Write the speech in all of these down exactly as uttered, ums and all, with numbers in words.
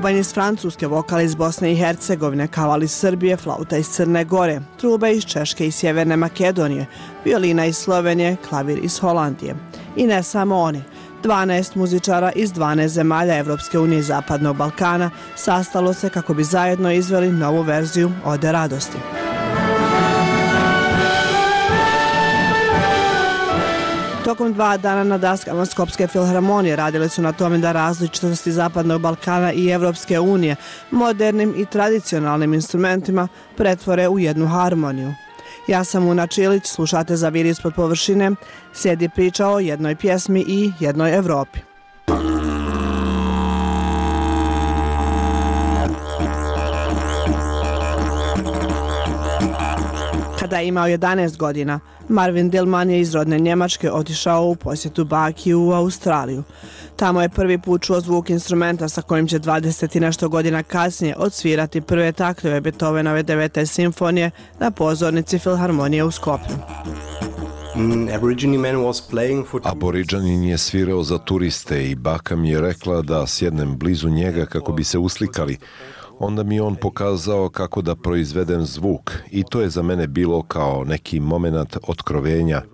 Bubanj iz Francuske, vokal iz Bosne i Hercegovine, kaval iz Srbije, flauta iz Crne Gore, truba iz Češke i Sjeverne Makedonije, violina iz Slovenije, klavir iz Holandije. I ne samo oni. dvanaest muzičara iz dvanaest zemalja Evropske unije i Zapadnog Balkana sastalo se kako bi zajedno izveli novu verziju Ode radosti. Tokom dva dana na daskama Skopske filharmonije radili su na tome da različitosti Zapadnog Balkana i Evropske unije modernim i tradicionalnim instrumentima pretvore u jednu harmoniju. Ja sam Una Čilić, slušate Za vir ispod površine, slijedi priča o jednoj pjesmi i jednoj Evropi. Kada je imao jedanaest godina, Marvin Dillman je iz rodne Njemačke otišao u posjetu baki u Australiju. Tamo je prvi put čuo zvuk instrumenta sa kojim će dvadeset i nešto godina kasnije odsvirati prve taktove Beethovenove devete simfonije na pozornici Filharmonije u Skopju. Aboriđanin je svirao za turiste i baka mi je rekla da sjednem blizu njega kako bi se uslikali. Onda mi on pokazao kako da proizvedem zvuk i to je za mene bilo kao neki moment otkrovenja.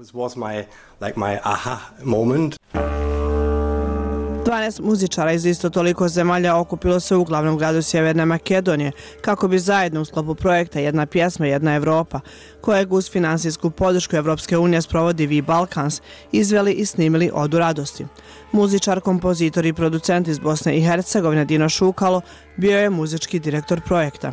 dvanaest muzičara iz isto toliko zemalja okupilo se u glavnom gradu Sjeverne Makedonije kako bi zajedno u sklopu projekta Jedna pjesma, jedna Evropa, kojeg uz finansijsku podršku Evropske unije sprovodi V Balkans, izveli i snimili Odu radosti. Muzičar, kompozitor i producent iz Bosne i Hercegovine Dino Šukalo bio je muzički direktor projekta.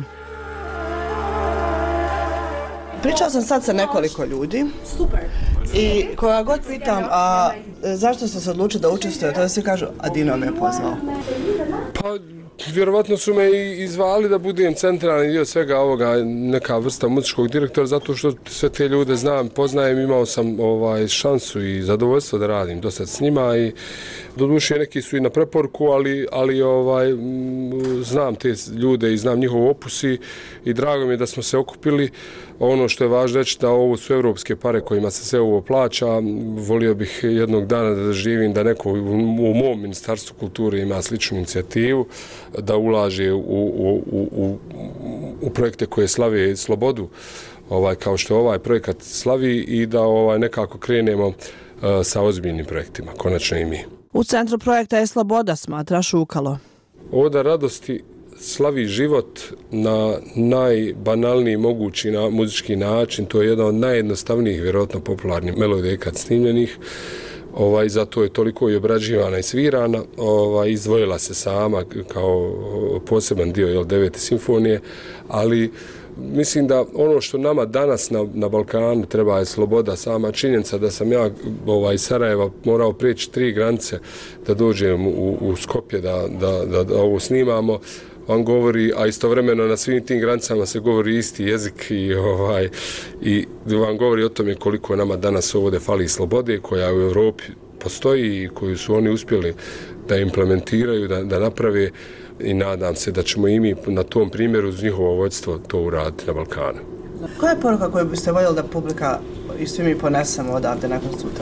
Pričao sam sad sa nekoliko ljudi. Super. I koga god pitam, a zašto ste se odlučili da učestvujete, to svi kažu, a Dino me je pozvao. Pa, vjerovatno su me i izvali da budem centralni dio svega ovoga, neka vrsta muzičkog direktora, zato što sve te ljude znam, poznajem, imao sam ovaj, šansu i zadovoljstvo da radim dosta s njima i doduše neki su i na preporuku, ali, ali ovaj, znam te ljude i znam njihov opus i, i drago mi je da smo se okupili. Ono što je važno reći da ovo su evropske pare kojima se sve ovo plaća. Volio bih jednog dana da živim da neko u mom Ministarstvu kulture ima sličnu inicijativu, da ulaže u, u, u, u projekte koje slave slobodu, ovaj, kao što ovaj projekat slavi i da ovaj, nekako krenemo uh, sa ozbiljnim projektima, konačno i mi. U centru projekta je sloboda, smatra Šukalo. Oda radosti slavi život na najbanalniji mogući na muzički način. To je jedna od najjednostavnijih, vjerojatno popularnih melodija ikad snimljenih. Ovaj, zato je toliko i obrađivana i svirana. Ovaj, izdvojila se sama kao poseban dio jel, devete simfonije, ali mislim da ono što nama danas na, na Balkanu treba je sloboda, sama činjenica da sam ja ovaj, iz Sarajeva morao prijeći tri granice da dođem u, u Skopje da, da, da, da ovo snimamo, on govori, a istovremeno na svim tim granicama se govori isti jezik i, ovaj, i vam govori o tome koliko nama danas ovdje fali slobode koja u Europi postoji i koju su oni uspjeli da implementiraju, da, da naprave i nadam se da ćemo i mi na tom primjeru uz njihovo vođstvo to uraditi na Balkanu. Koja je poruka koju biste voljeli da publika i svi mi ponesemo odavde nakon sutra?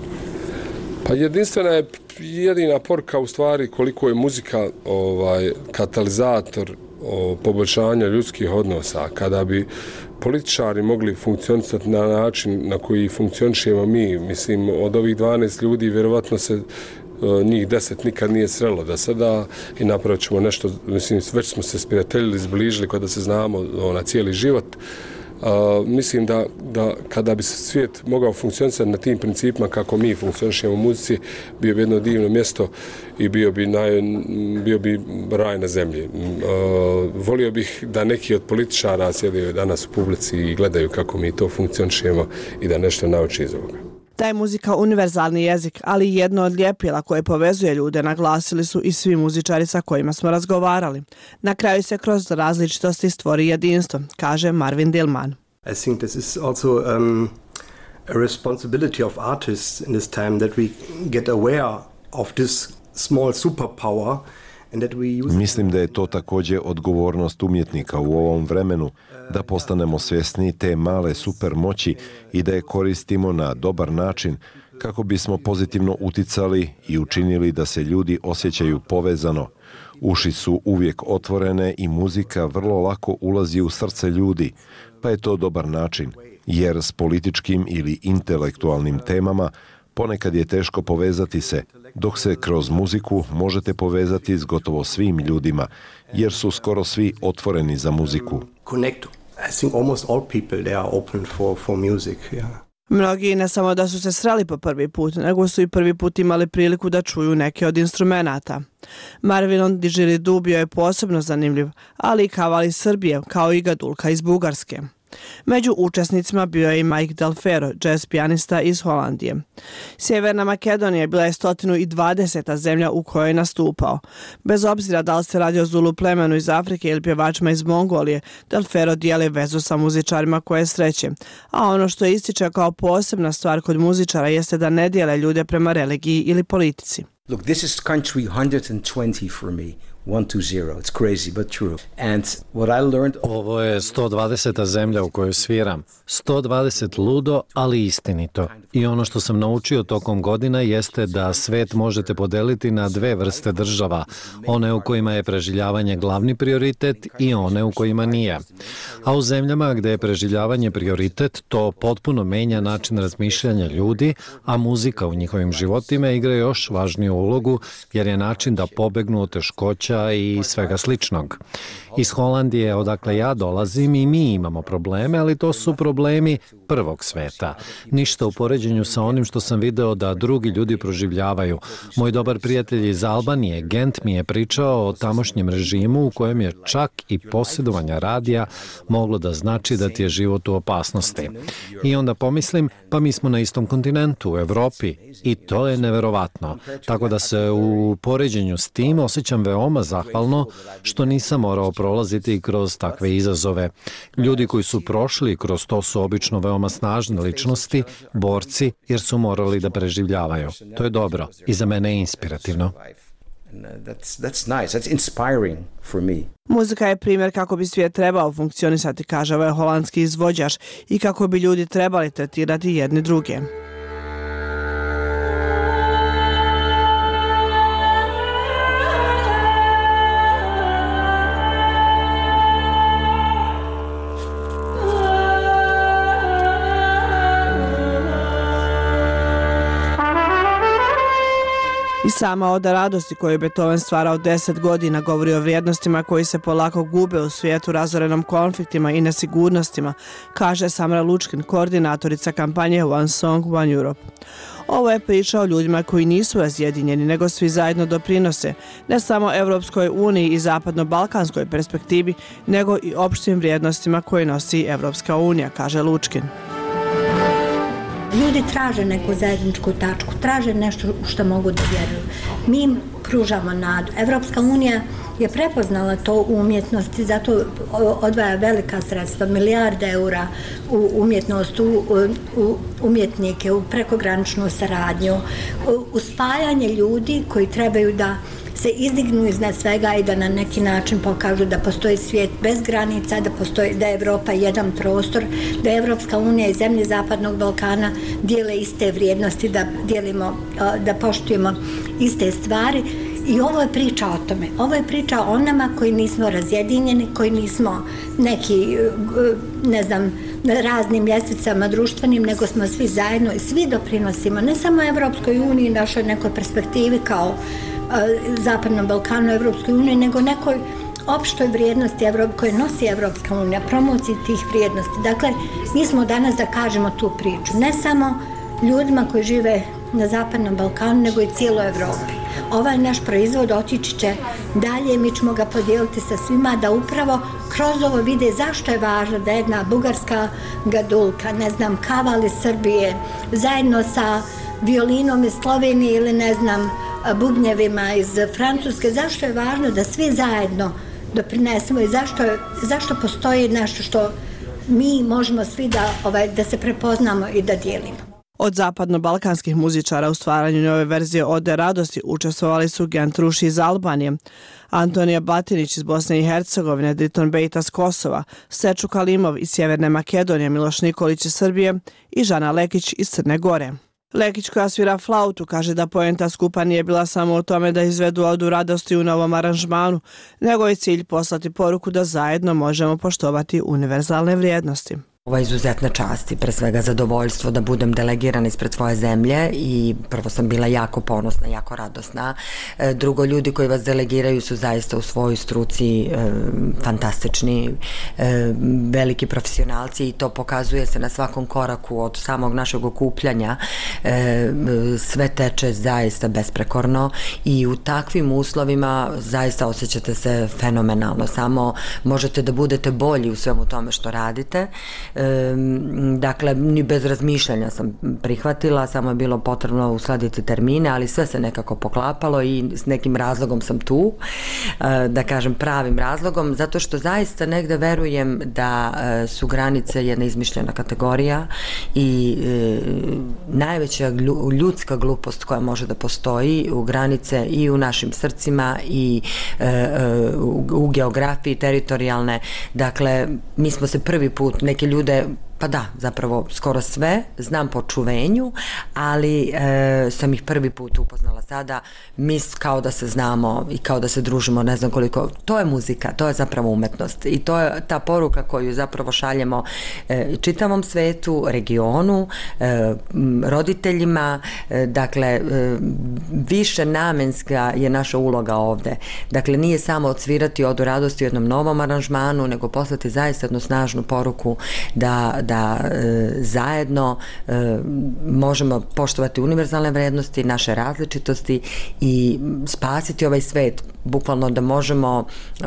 Pa jedinstvena je jedina poruka u stvari koliko je muzika ovaj, katalizator o, poboljšanja ljudskih odnosa. Kada bi političari mogli funkcionisati na način na koji funkcionišemo mi, mislim od ovih dvanaest ljudi vjerovatno se njih deset nikad nije srelo da sada i napravit ćemo nešto, mislim, već smo se sprijateljili, zbližili kada se znamo na cijeli život. Uh, mislim da, da kada bi se svijet mogao funkcionisati na tim principima kako mi funkcionišemo u muzici, bio bi jedno divno mjesto i bio bi, naj, bio bi raj na zemlji. Uh, volio bih da neki od političara sjedaju danas u publici i gledaju kako mi to funkcionišemo i da nešto nauči iz ovoga. Da je muzika univerzalni jezik, ali i jedno od ljepila koje povezuje ljude, naglasili su i svi muzičari sa kojima smo razgovarali. Na kraju se kroz različitosti stvori jedinstvo, kaže Marvin Dillman. I think this is also um, a responsibility of artists in this time that we get aware of this small superpower. Mislim da je to također odgovornost umjetnika u ovom vremenu, da postanemo svjesni te male super moći i da je koristimo na dobar način kako bismo pozitivno uticali i učinili da se ljudi osjećaju povezano. Uši su uvijek otvorene i muzika vrlo lako ulazi u srce ljudi, pa je to dobar način, jer s političkim ili intelektualnim temama ponekad je teško povezati se, dok se kroz muziku možete povezati s gotovo svim ljudima, jer su skoro svi otvoreni za muziku. Connect. I think almost all people they are open for for music, yeah. Mnogi ne samo da su se sreli po prvi put, nego su i prvi put imali priliku da čuju neke od instrumenata. Marvinon Didgeridoo bio je posebno zanimljiv, ali i Kaval iz Srbije, kao i Gadulka iz Bugarske. Među učesnicima bio je i Mike Delfero, jazz pijanista iz Holandije. Sjeverna Makedonija bila je sto dvadeseta zemlja u kojoj je nastupao. Bez obzira da li se radi o Zulu plemenu iz Afrike ili pjevačima iz Mongolije, Delfero dijeli vezu sa muzičarima koje sreće. A ono što ističe kao posebna stvar kod muzičara jeste da ne dijele ljude prema religiji ili politici. Look, this is country one hundred twenty for me. one two zero. It's crazy, but true. And what I learned... Ovo je sto dvadeseta zemlja u kojoj sviram. sto dvadeset ludo, ali istinito. I ono što sam naučio tokom godina jeste da svet možete podeliti na dve vrste država. One u kojima je preživljavanje glavni prioritet i one u kojima nije. A u zemljama gde je preživljavanje prioritet, to potpuno menja način razmišljanja ljudi, a muzika u njihovim životima igra još važniju ulogu, jer je način da pobegnu od teškoća i svega sličnog. Iz Holandije, odakle ja dolazim, i mi imamo probleme, ali to su problemi prvog sveta. Ništa u poređenju sa onim što sam video da drugi ljudi proživljavaju. Moj dobar prijatelj iz Albanije, Gent, mi je pričao o tamošnjem režimu u kojem je čak i posjedovanje radija moglo da znači da ti je život u opasnosti. I onda pomislim, pa mi smo na istom kontinentu, u Evropi, i to je neverovatno. Tako da se u poređenju s tim osjećam veoma zahvalno što nisam morao prolaziti kroz takve izazove. Ljudi koji su prošli kroz to su obično veoma snažne ličnosti, borci, jer su morali da preživljavaju. To je dobro i za mene je inspirativno. That's, that's nice. That's inspiring for me. Muzika je primjer kako bi svijet trebao funkcionisati, kaže ovaj holandski izvođač, i kako bi ljudi trebali tretirati jedni druge. I sama oda radosti koju Beethoven stvarao deset godina govori o vrijednostima koji se polako gube u svijetu razorenom konfliktima i nesigurnostima, kaže Samra Lučkin, koordinatorica kampanje One Song, One Europe. Ovo je priča o ljudima koji nisu razjedinjeni, nego svi zajedno doprinose, ne samo Evropskoj uniji i zapadno-balkanskoj perspektivi, nego i opštim vrijednostima koje nosi Evropska unija, kaže Lučkin. Ljudi traže neku zajedničku tačku, traže nešto u što mogu da vjeruju. Mi im pružamo nadu. Evropska unija je prepoznala to u umjetnosti, zato odvaja velika sredstva, milijarde eura u umjetnost, u, u umjetnike, u prekograničnu saradnju, u, u spajanje ljudi koji trebaju da se izdignu iznad svega i da na neki način pokažu da postoji svijet bez granica, da postoji, da je Evropa jedan prostor, da je Evropska unija i zemlje Zapadnog Balkana dijele iste vrijednosti, da dijelimo, da poštujemo iste stvari. I ovo je priča o tome. Ovo je priča o nama koji nismo razjedinjeni, koji nismo neki, ne znam, na raznim ljestvicama društvenim, nego smo svi zajedno i svi doprinosimo, ne samo Evropskoj uniji, našoj nekoj perspektivi kao Zapadnom Balkanu, Evropskoj uniji, nego nekoj opštoj vrijednosti koje nosi Evropska unija, promociji tih vrijednosti. Dakle, mi smo danas da kažemo tu priču, ne samo ljudima koji žive na Zapadnom Balkanu, nego i cijeloj Evropi. Ovaj naš proizvod otići će dalje, mi ćemo ga podijeliti sa svima da upravo kroz ovo vide zašto je važno da jedna bugarska gadulka, ne znam, kaval iz Srbije, zajedno sa violinom iz Slovenije ili ne znam, bubnjevima iz Francuske, zašto je važno da svi zajedno doprinesemo i zašto, zašto postoji nešto što mi možemo svi da, ovaj, da se prepoznamo i da dijelimo. Od zapadno-balkanskih muzičara u stvaranju nove verzije Ode radosti učestvovali su Gent Ruši iz Albanije, Antonija Batinić iz Bosne i Hercegovine, Driton Bejta iz Kosova, Seču Kalimov iz Sjeverne Makedonije, Miloš Nikolić iz Srbije i Žana Lekić iz Crne Gore. Lekić, koja svira flautu, kaže da poenta skupa nije bila samo o tome da izvedu odu radosti u novom aranžmanu, nego je cilj poslati poruku da zajedno možemo poštovati univerzalne vrijednosti. Ovo je izuzetna čast i pre svega zadovoljstvo da budem delegirana ispred svoje zemlje i prvo sam bila jako ponosna, jako radosna. Drugo, ljudi koji vas delegiraju su zaista u svojoj struci e, fantastični, e, veliki profesionalci i to pokazuje se na svakom koraku od samog našeg okupljanja. E, sve teče zaista besprekorno i u takvim uslovima zaista osjećate se fenomenalno. Samo možete da budete bolji u svemu tome što radite. Dakle, ni bez razmišljanja sam prihvatila, samo je bilo potrebno uskladiti termine, ali sve se nekako poklapalo i s nekim razlogom sam tu, da kažem pravim razlogom, zato što zaista negde verujem da su granice jedna izmišljena kategorija i najveća ljudska glupost koja može da postoji u granice i u našim srcima i u geografiji teritorijalne. Dakle, mi smo se prvi put, neke ljude pa da, zapravo skoro sve znam po čuvenju, ali e, sam ih prvi put upoznala sada, mi kao da se znamo i kao da se družimo, ne znam koliko, to je muzika, to je zapravo umetnost i to je ta poruka koju zapravo šaljemo e, čitavom svetu, regionu, e, roditeljima, e, dakle e, više namenska je naša uloga ovde, dakle nije samo odsvirati odu radosti u jednom novom aranžmanu, nego poslati zaista jednu snažnu poruku da da e, zajedno e, možemo poštovati univerzalne vrednosti, naše različitosti i spasiti ovaj svet, bukvalno da možemo e,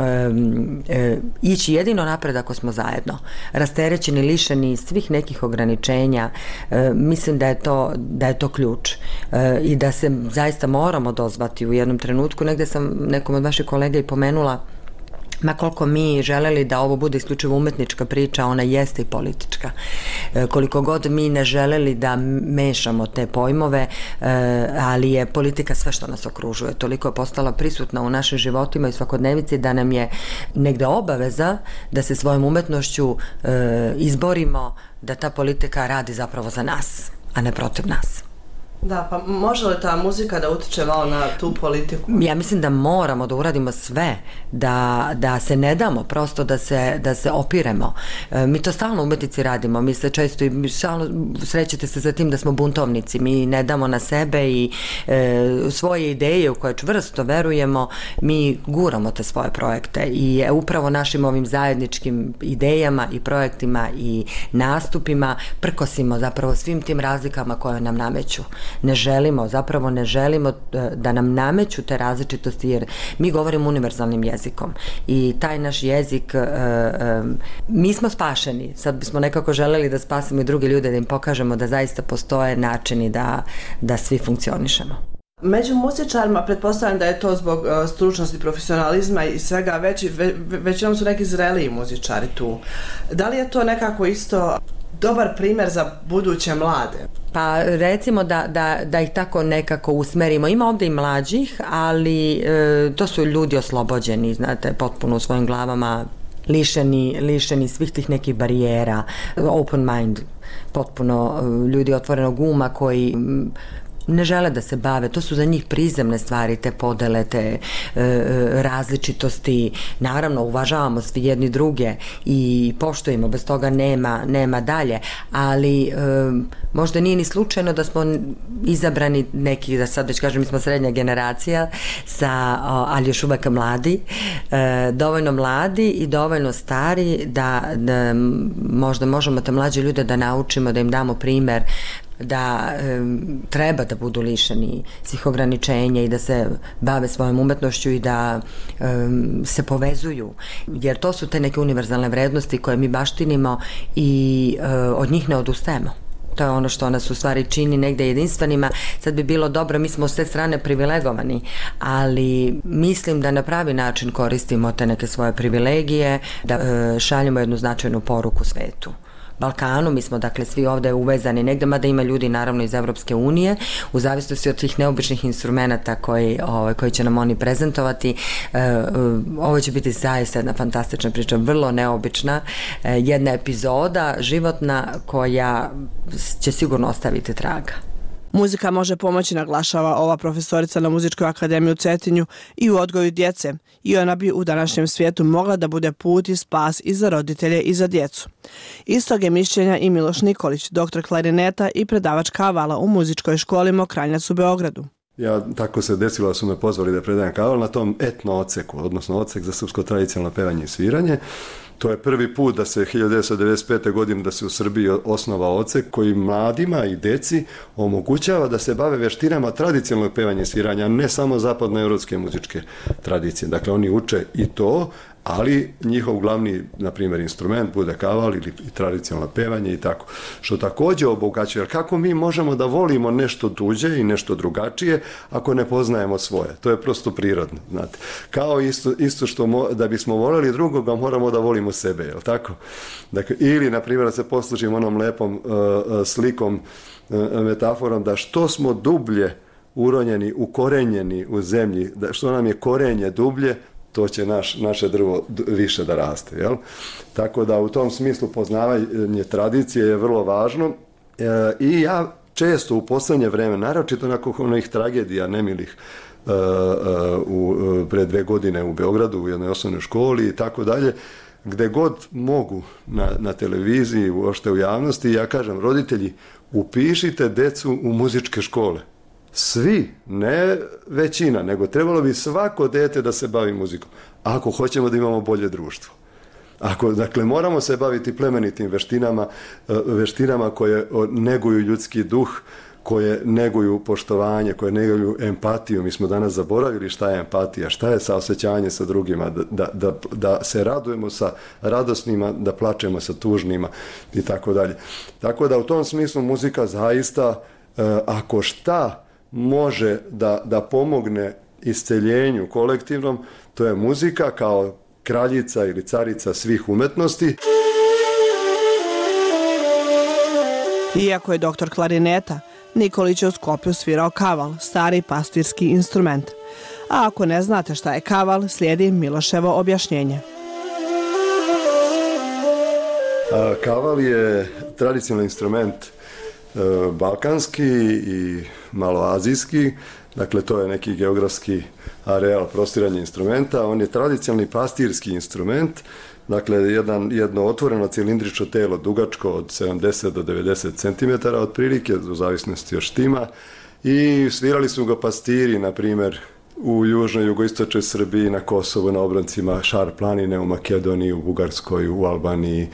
e, ići jedino napred ako smo zajedno, rasterećeni, lišeni svih nekih ograničenja. E, mislim da je to, da je to ključ e, i da se zaista moramo dozvati u jednom trenutku. Negde sam nekom od vaših kolega i pomenula, ma koliko mi želeli da ovo bude isključivo umetnička priča, ona jeste i politička. E, koliko god mi ne želeli da mešamo te pojmove, e, ali je politika sve što nas okružuje. Toliko je postala prisutna u našim životima i svakodnevici da nam je negde obaveza da se svojom umetnošću e, izborimo da ta politika radi zapravo za nas, a ne protiv nas. Da, pa može li ta muzika da utiče malo na tu politiku? Ja mislim da moramo da uradimo sve, da, da se ne damo, prosto da se, da se opiremo. E, mi to stalno umetnici radimo, mi se često i stalno srećete se za tim da smo buntovnici, mi ne damo na sebe i e, svoje ideje u koje čvrsto verujemo, mi guramo te svoje projekte i upravo našim ovim zajedničkim idejama i projektima i nastupima prkosimo zapravo svim tim razlikama koje nam nameću. Ne želimo, zapravo ne želimo da nam nameću te različitosti jer mi govorimo univerzalnim jezikom i taj naš jezik, e, e, mi smo spašeni, sad bismo nekako želeli da spasimo i druge ljude, da im pokažemo da zaista postoje načini da, da svi funkcionišemo. Među muzičarima pretpostavljam da je to zbog uh, stručnosti, profesionalizma i svega, veći, ve, većinom su neki zreliji muzičari tu. Da li je to nekako isto dobar primjer za buduće mlade? Pa recimo da, da, da ih tako nekako usmerimo. Ima ovde i mlađih, ali e, to su ljudi oslobođeni, znate, potpuno u svojim glavama, lišeni, lišeni svih tih nekih barijera, open mind, potpuno ljudi otvorenog uma koji ne žele da se bave, to su za njih prizemne stvari, te podele, te e, različitosti. Naravno, uvažavamo svi jedni druge i poštujemo, bez toga nema, nema dalje, ali e, možda nije ni slučajno da smo izabrani neki, da sad već kažem, mi smo srednja generacija, sa, ali još uvek mladi, e, dovoljno mladi i dovoljno stari da, da možda možemo te mlađe ljude da naučimo, da im damo primer da e, treba da budu lišeni svih ograničenja i da se bave svojom umetnošću i da e, se povezuju, jer to su te neke univerzalne vrednosti koje mi baštinimo i e, od njih ne odustajemo. To je ono što nas u stvari čini negde jedinstvenima. Sad bi bilo dobro, mi smo s te strane privilegovani, ali mislim da na pravi način koristimo te neke svoje privilegije, da e, šaljemo jednu značajnu poruku svetu. Balkanu, mi smo dakle svi ovde uvezani negde, mada ima ljudi naravno iz Evropske unije, u zavisnosti od tih neobičnih instrumenta koji, ovaj, koji će nam oni prezentovati. E, ovo će biti zaista jedna fantastična priča, vrlo neobična, e, jedna epizoda životna koja će sigurno ostaviti traga. Muzika može pomoći, naglašava ova profesorica na Muzičkoj akademiji u Cetinju, i u odgoju djece, i ona bi u današnjem svijetu mogla da bude put i spas i za roditelje i za djecu. Istog je mišljenja i Miloš Nikolić, doktor klarineta i predavač kavala u muzičkoj školi Mokranjac u Beogradu. Ja, tako se desilo da su me pozvali da predajem kaval na tom etno odseku, odnosno odsek za srpsko tradicionalno pevanje i sviranje. To je prvi put da se hiljadu devetsto devedeset pete. godine da se u Srbiji osnova odsek koji mladima i deci omogućava da se bave veštinama tradicionalnog pevanja i sviranja, a ne samo zapadnoevropske muzičke tradicije. Dakle, oni uče i to, ali njihov glavni, na primjer, instrument bude kaval ili tradicionalno pevanje i tako. Što također obogaćuje, jer kako mi možemo da volimo nešto tuđe i nešto drugačije ako ne poznajemo svoje? To je prosto prirodno, znate. Kao isto, isto što mo, da bismo voljeli drugoga, moramo da volimo sebe, je li tako? Dakle, ili, na primjer, da se poslužimo onom lepom uh, slikom, uh, metaforom, da što smo dublje uronjeni, ukorenjeni u zemlji, da što nam je korenje dublje, to će naš, naše drvo više da raste. Jel? Tako da u tom smislu poznavanje tradicije je vrlo važno e, i ja često u poslednje vreme, naročito nakon onih tragedija nemilih e, e, u, pre dve godine u Beogradu u jednoj osnovnoj školi i tako dalje, gde god mogu na, na televiziji, uopšte u javnosti, ja kažem, roditelji, upišite decu u muzičke škole. Svi, ne većina, nego trebalo bi svako dete da se bavi muzikom, ako hoćemo da imamo bolje društvo. Ako, dakle, moramo se baviti plemenitim veštinama, veštinama koje neguju ljudski duh, koje neguju poštovanje, koje neguju empatiju. Mi smo danas zaboravili šta je empatija, šta je saosećanje sa drugima, da, da, da, da se radujemo sa radosnima, da plačemo sa tužnima i tako dalje. Tako da u tom smislu muzika zaista, ako šta može da, da pomogne isceljenju kolektivnom, to je muzika kao kraljica ili carica svih umetnosti. Iako je doktor klarineta, Nikolić je u Skoplju svirao kaval, stari pastirski instrument. A ako ne znate šta je kaval, slijedi Miloševo objašnjenje. A, kaval je tradicionalni instrument balkanski i maloazijski, dakle to je neki geografski areal prostiranja instrumenta. On je tradicionalni pastirski instrument, dakle jedan, jedno otvoreno cilindrično telo dugačko od sedamdeset do devedeset centimetara otprilike, u zavisnosti od štima, i svirali su ga pastiri, na primjer, u južnoj, jugoistočnoj Srbiji, na Kosovu, na obroncima Šar planine, u Makedoniji, u Bugarskoj, u Albaniji,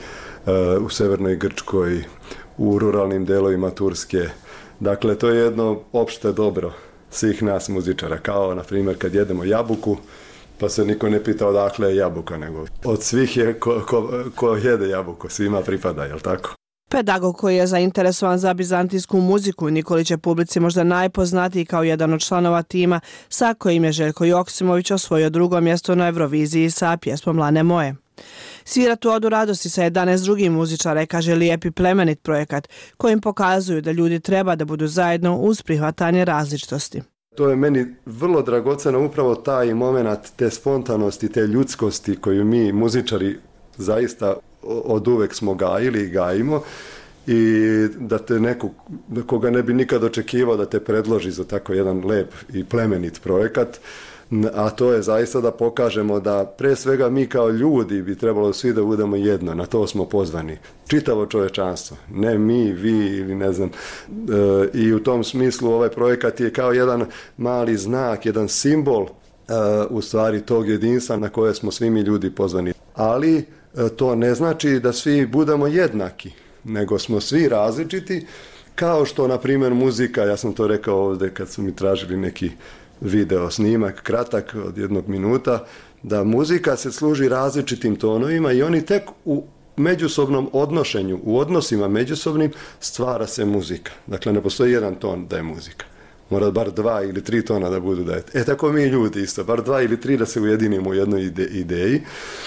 u severnoj Grčkoj, u ruralnim delovima Turske. Dakle, to je jedno opšte dobro svih nas muzičara, kao, na primjer, kad jedemo jabuku, pa se niko ne pita odakle je jabuka, nego od svih je ko, ko, ko jede jabuku, svima pripada, jel tako? Pedagog koji je zainteresovan za bizantijsku muziku, Nikolić je publici možda najpoznatiji kao jedan od članova tima sa kojim je Željko Joksimović osvojio drugo mjesto na Euroviziji sa pjesmom Lane moje. Svira tu odu radosti sa jedanaest drugih muzičara je, kaže, lijep i plemenit projekat kojim pokazuju da ljudi treba da budu zajedno uz prihvatanje različitosti. To je meni vrlo dragoceno, upravo taj moment te spontanosti, te ljudskosti koju mi muzičari zaista od uvek smo gajili i gajimo, i da te neko, koga ne bi nikad očekivao da te predloži za tako jedan lep i plemenit projekat, a to je zaista da pokažemo da pre svega mi kao ljudi bi trebalo svi da budemo jedno, na to smo pozvani. Čitavo čovečanstvo, ne mi, vi ili ne znam. E, I u tom smislu ovaj projekat je kao jedan mali znak, jedan simbol e, u stvari tog jedinstva na koje smo svi mi ljudi pozvani. Ali e, to ne znači da svi budemo jednaki, nego smo svi različiti, kao što, na primjer, muzika, ja sam to rekao ovdje kad su mi tražili neki video snimak, kratak od jednog minuta, da muzika se služi različitim tonovima i oni tek u međusobnom odnošenju, u odnosima međusobnim stvara se muzika. Dakle, ne postoji jedan ton da je muzika. Mora bar dva ili tri tona da budu da je. E, tako mi ljudi isto, bar dva ili tri da se ujedinimo u jednoj ide, ideji.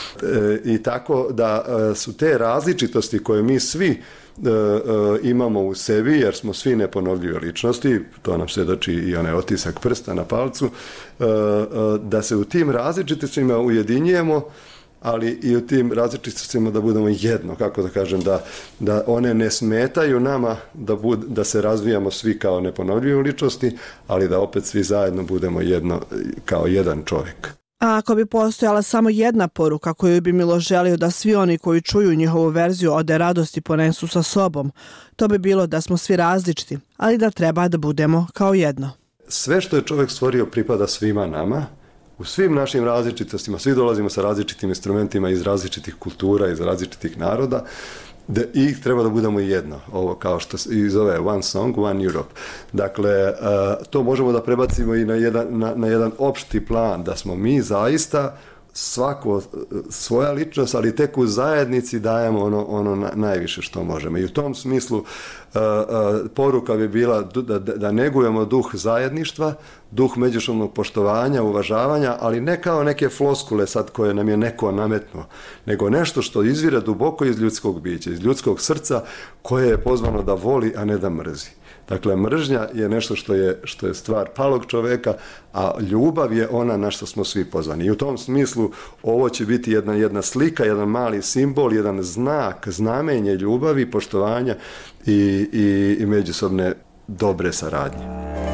E, I tako da e, su te različitosti koje mi svi e, e, imamo u sebi, jer smo svi neponovljive ličnosti, to nam svjedoči i onaj otisak prsta na palcu, e, e, da se u tim različitostima ujedinjujemo ali i u tim različitostima da budemo jedno, kako da kažem, da, da one ne smetaju nama da, bud, da se razvijamo svi kao neponovljive ličnosti, ali da opet svi zajedno budemo jedno, kao jedan čovjek. A ako bi postojala samo jedna poruka koju bi Milo želio da svi oni koji čuju njihovu verziju Ode radosti ponesu sa sobom, to bi bilo da smo svi različiti, ali da treba da budemo kao jedno. Sve što je čovjek stvorio pripada svima nama, u svim našim različitostima, svi dolazimo sa različitim instrumentima iz različitih kultura, iz različitih naroda, da ih treba da budemo jedno, ovo kao što se zove One Song, One Europe. Dakle, to možemo da prebacimo i na jedan, na, na jedan opšti plan, da smo mi zaista svako svoja ličnost, ali tek u zajednici dajemo ono, ono najviše što možemo. I u tom smislu uh, uh, poruka bi bila da, da negujemo duh zajedništva, duh međusobnog poštovanja, uvažavanja, ali ne kao neke floskule sad koje nam je neko nametnuo, nego nešto što izvire duboko iz ljudskog bića, iz ljudskog srca koje je pozvano da voli, a ne da mrzi. Dakle, mržnja je nešto što je, što je stvar palog čoveka, a ljubav je ona na što smo svi pozvani. I u tom smislu ovo će biti jedna, jedna slika, jedan mali simbol, jedan znak, znamenje ljubavi, poštovanja i, i, i međusobne dobre saradnje.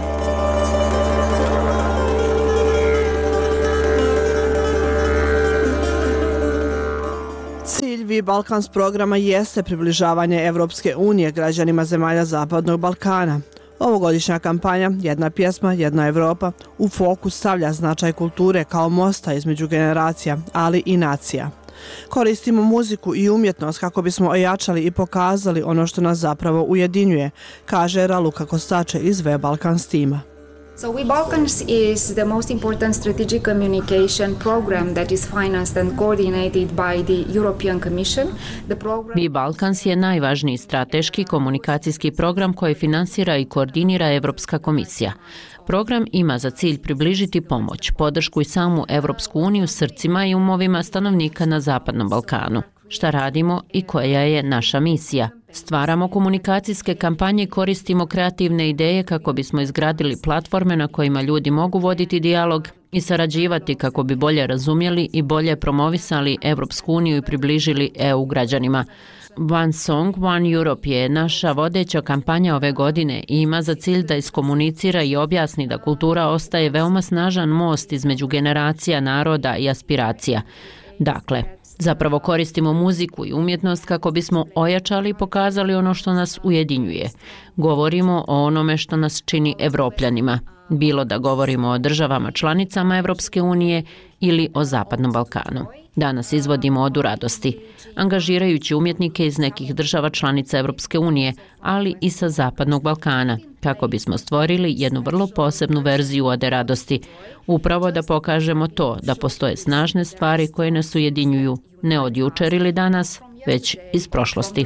Cilj V Balkans programa jeste približavanje Evropske unije građanima zemalja Zapadnog Balkana. Ovogodišnja kampanja Jedna pjesma, jedna Evropa u fokus stavlja značaj kulture kao mosta između generacija, ali i nacija. Koristimo muziku i umjetnost kako bismo ojačali i pokazali ono što nas zapravo ujedinjuje, kaže Raluka Kostače iz V Balkans tima. So We Balkans is the most important strategic communication program that is financed and coordinated by the European Commission. The program... We Balkans je najvažniji strateški komunikacijski program koji finansira i koordinira Evropska komisija. Program ima za cilj približiti pomoć, podršku i samu Evropsku uniju srcima i umovima stanovnika na Zapadnom Balkanu. Šta radimo i koja je naša misija? Stvaramo komunikacijske kampanje i koristimo kreativne ideje kako bismo izgradili platforme na kojima ljudi mogu voditi dijalog i sarađivati kako bi bolje razumjeli i bolje promovisali Evropsku uniju i približili E U građanima. One Song, One Europe je naša vodeća kampanja ove godine i ima za cilj da iskomunicira i objasni da kultura ostaje veoma snažan most između generacija, naroda i aspiracija. Dakle, zapravo koristimo muziku i umjetnost kako bismo ojačali i pokazali ono što nas ujedinjuje. Govorimo o onome što nas čini Evropljanima, bilo da govorimo o državama članicama Evropske unije ili o Zapadnom Balkanu. Danas izvodimo Odu radosti, angažirajući umjetnike iz nekih država članica Evropske unije, ali i sa Zapadnog Balkana, kako bismo stvorili jednu vrlo posebnu verziju Ode radosti, upravo da pokažemo to da postoje snažne stvari koje nas ujedinjuju, ne od jučer ili danas, već iz prošlosti.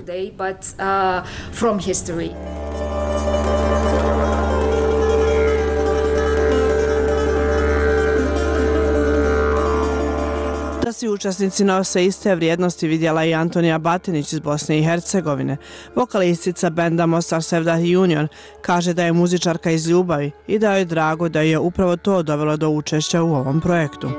Da svi učesnici nose iste vrijednosti vidjela i Antonija Batinić iz Bosne i Hercegovine. Vokalistica benda Mostar Sevdah Union kaže da je muzičarka iz ljubavi i da je drago da je upravo to dovelo do učešća u ovom projektu.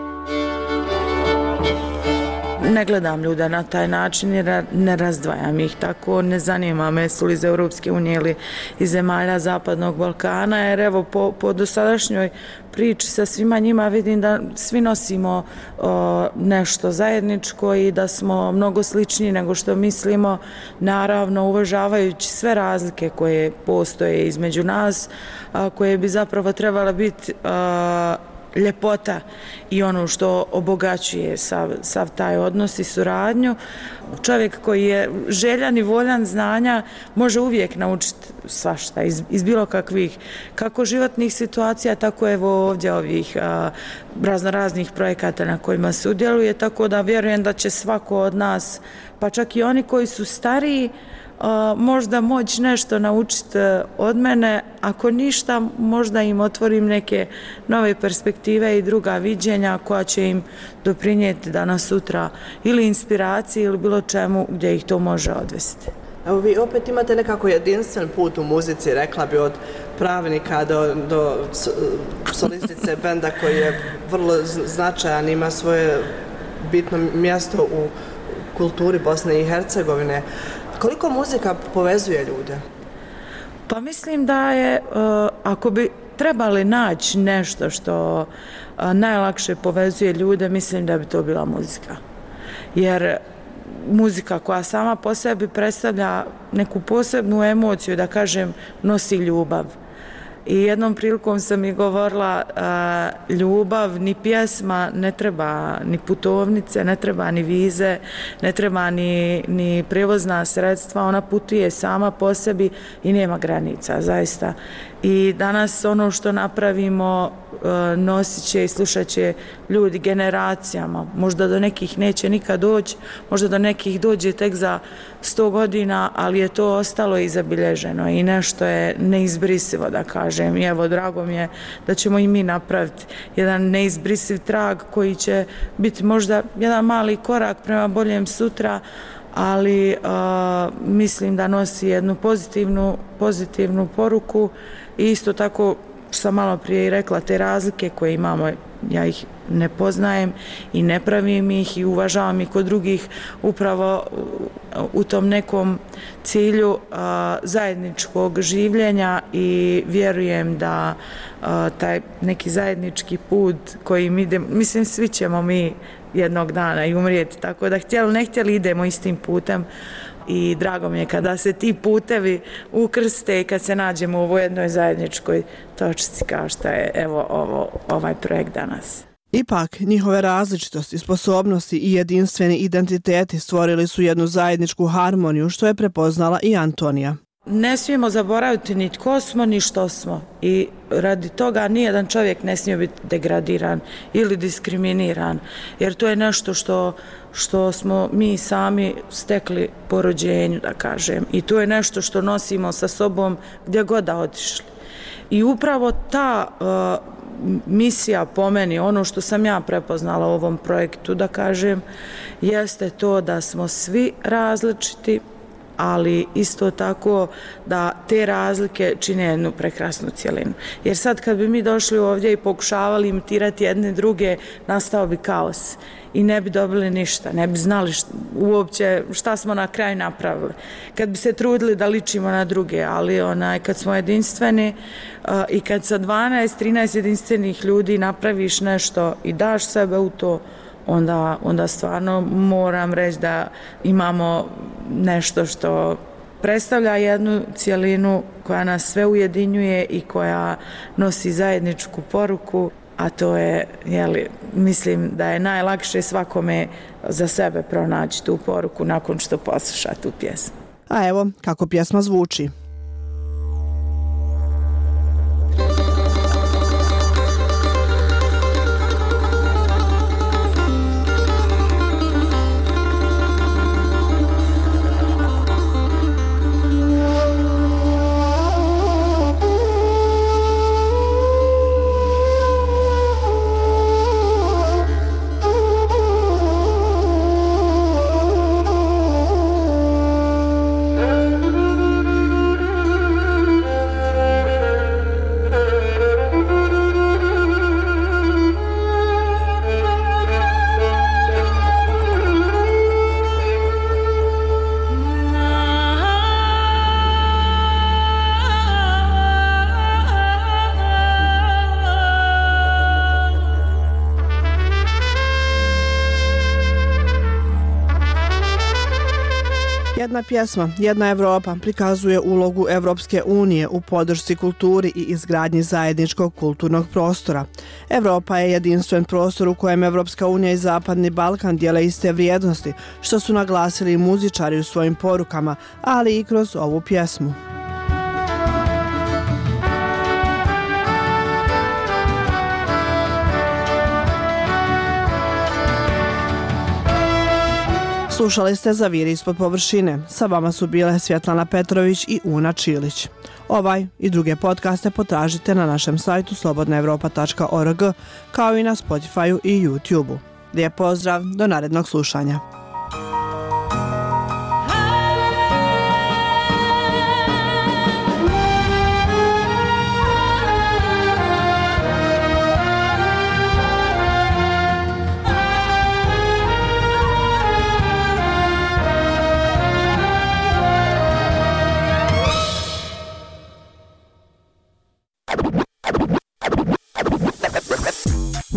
Ne gledam ljude na taj način jer ne razdvajam ih tako, ne zanima me su li iz Europske unije ili iz zemalja Zapadnog Balkana, jer evo po, po dosadašnjoj priči sa svima njima vidim da svi nosimo o, nešto zajedničko i da smo mnogo sličniji nego što mislimo, naravno uvažavajući sve razlike koje postoje između nas, a, koje bi zapravo trebala biti a, ljepota i ono što obogaćuje sav, sav taj odnos i suradnju. Čovjek koji je željan i voljan znanja može uvijek naučiti svašta iz, iz bilo kakvih, kako životnih situacija, tako evo ovdje ovih a, razno raznih projekata na kojima sudjeluje, tako da vjerujem da će svako od nas, pa čak i oni koji su stariji, Uh, možda moći nešto naučiti od mene, ako ništa možda im otvorim neke nove perspektive i druga viđenja koja će im doprinijeti danas sutra ili inspiraciji ili bilo čemu gdje ih to može odvesti. Evo vi opet imate nekako jedinstven put u muzici, rekla bi od pravnika do, do solistice benda koji je vrlo značajan, ima svoje bitno mjesto u kulturi Bosne i Hercegovine. Koliko muzika povezuje ljude? Pa mislim da je, ako bi trebali naći nešto što najlakše povezuje ljude, mislim da bi to bila muzika. Jer muzika koja sama po sebi predstavlja neku posebnu emociju, da kažem, nosi ljubav. I jednom prilikom sam i govorila, uh, ljubav, ni pjesma, ne treba ni putovnice, ne treba ni vize, ne treba ni, ni prijevozna sredstva, ona putuje sama po sebi i nema granica, zaista. I danas ono što napravimo uh, nosit će i slušat će ljudi generacijama, možda do nekih neće nikad doći, možda do nekih dođe tek za sto godina, ali je to ostalo i zabilježeno i nešto je neizbrisivo, da kažem. I evo, drago mi je da ćemo i mi napraviti jedan neizbrisiv trag koji će biti možda jedan mali korak prema boljem sutra, ali uh, mislim da nosi jednu pozitivnu, pozitivnu poruku i isto tako, što sam malo prije i rekla, te razlike koje imamo, ja ih ne poznajem i ne pravim ih i uvažavam ih kod drugih upravo u tom nekom cilju a, zajedničkog življenja i vjerujem da a, taj neki zajednički put kojim idemo, mislim svi ćemo mi jednog dana i umrijeti, tako da htjeli ne htjeli idemo istim putem i drago mi je kada se ti putevi ukrste i kad se nađemo u ovoj jednoj zajedničkoj točci kao što je evo ovo, ovaj projekt danas. Ipak, njihove različitosti, sposobnosti i jedinstveni identiteti stvorili su jednu zajedničku harmoniju, što je prepoznala i Antonija. Ne smijemo zaboraviti ni tko smo, ni što smo. I radi toga nijedan čovjek ne smije biti degradiran ili diskriminiran, jer to je nešto što, što smo mi sami stekli po rođenju, da kažem. I to je nešto što nosimo sa sobom gdje god da otišli. I upravo ta uh, misija po meni, ono što sam ja prepoznala u ovom projektu, da kažem, jeste to da smo svi različiti, ali isto tako da te razlike čine jednu prekrasnu cjelinu. Jer sad kad bi mi došli ovdje i pokušavali imitirati jedne druge, nastao bi kaos i ne bi dobili ništa, ne bi znali šta, uopće šta smo na kraju napravili. Kad bi se trudili da ličimo na druge, ali onaj, kad smo jedinstveni uh, i kad sa dvanaest trinaest jedinstvenih ljudi napraviš nešto i daš sebe u to, Onda, onda stvarno moram reći da imamo nešto što predstavlja jednu cjelinu koja nas sve ujedinjuje i koja nosi zajedničku poruku, a to je, jeli, mislim da je najlakše svakome za sebe pronaći tu poruku nakon što posluša tu pjesmu. A evo kako pjesma zvuči. Jedna pjesma, jedna Evropa prikazuje ulogu Evropske unije u podršci kulturi i izgradnji zajedničkog kulturnog prostora. Evropa je jedinstven prostor u kojem Evropska unija i Zapadni Balkan dijele iste vrijednosti, što su naglasili i muzičari u svojim porukama, ali i kroz ovu pjesmu. Slušali ste Zaviri ispod površine. Sa vama su bile Svjetlana Petrović i Una Čilić. Ovaj i druge podcaste potražite na našem sajtu slobodna evropa tačka org, kao i na Spotifyu i YouTubeu. Lijep pozdrav, do narednog slušanja.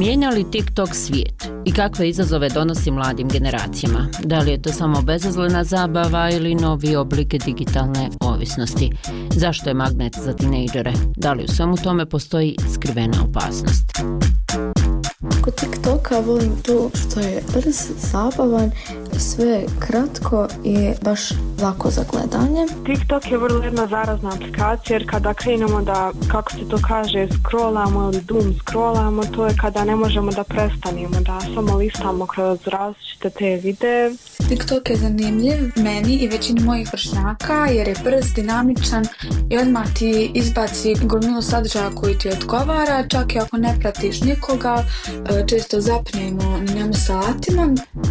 Mijenja li TikTok svijet i kakve izazove donosi mladim generacijama? Da li je to samo bezazlena zabava ili novi oblik digitalne ovisnosti? Zašto je magnet za tinejdžere? Da li u svemu tome postoji skrivena opasnost? Kod TikToka volim to što je brz, zabavan, sve kratko i baš lako za gledanje. TikTok je vrlo jedna zarazna aplikacija jer kada krenemo da, kako se to kaže, scrollamo ili doom scrollamo, to je kada ne možemo da prestanemo, da samo listamo kroz različite te videe. TikTok je zanimljiv meni i većini mojih vršnjaka jer je brz, dinamičan i odmah ti izbaci gomilu sadržaja koji ti odgovara, čak i ako ne pratiš nikoga, često zapnemo na njemu satima.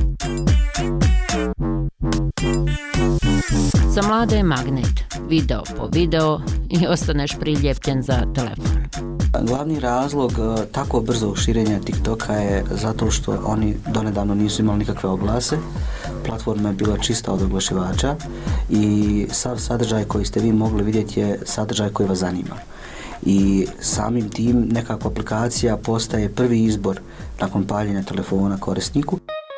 Za mlade je magnet, video po video i ostaneš priljepljen za telefon. Glavni razlog tako brzog širenja TikToka je zato što oni donedavno nisu imali nikakve oglase. Platforma je bila čista od oglašivača i sav sadržaj koji ste vi mogli vidjeti je sadržaj koji vas zanima. I samim tim nekako aplikacija postaje prvi izbor nakon paljenja telefona korisniku.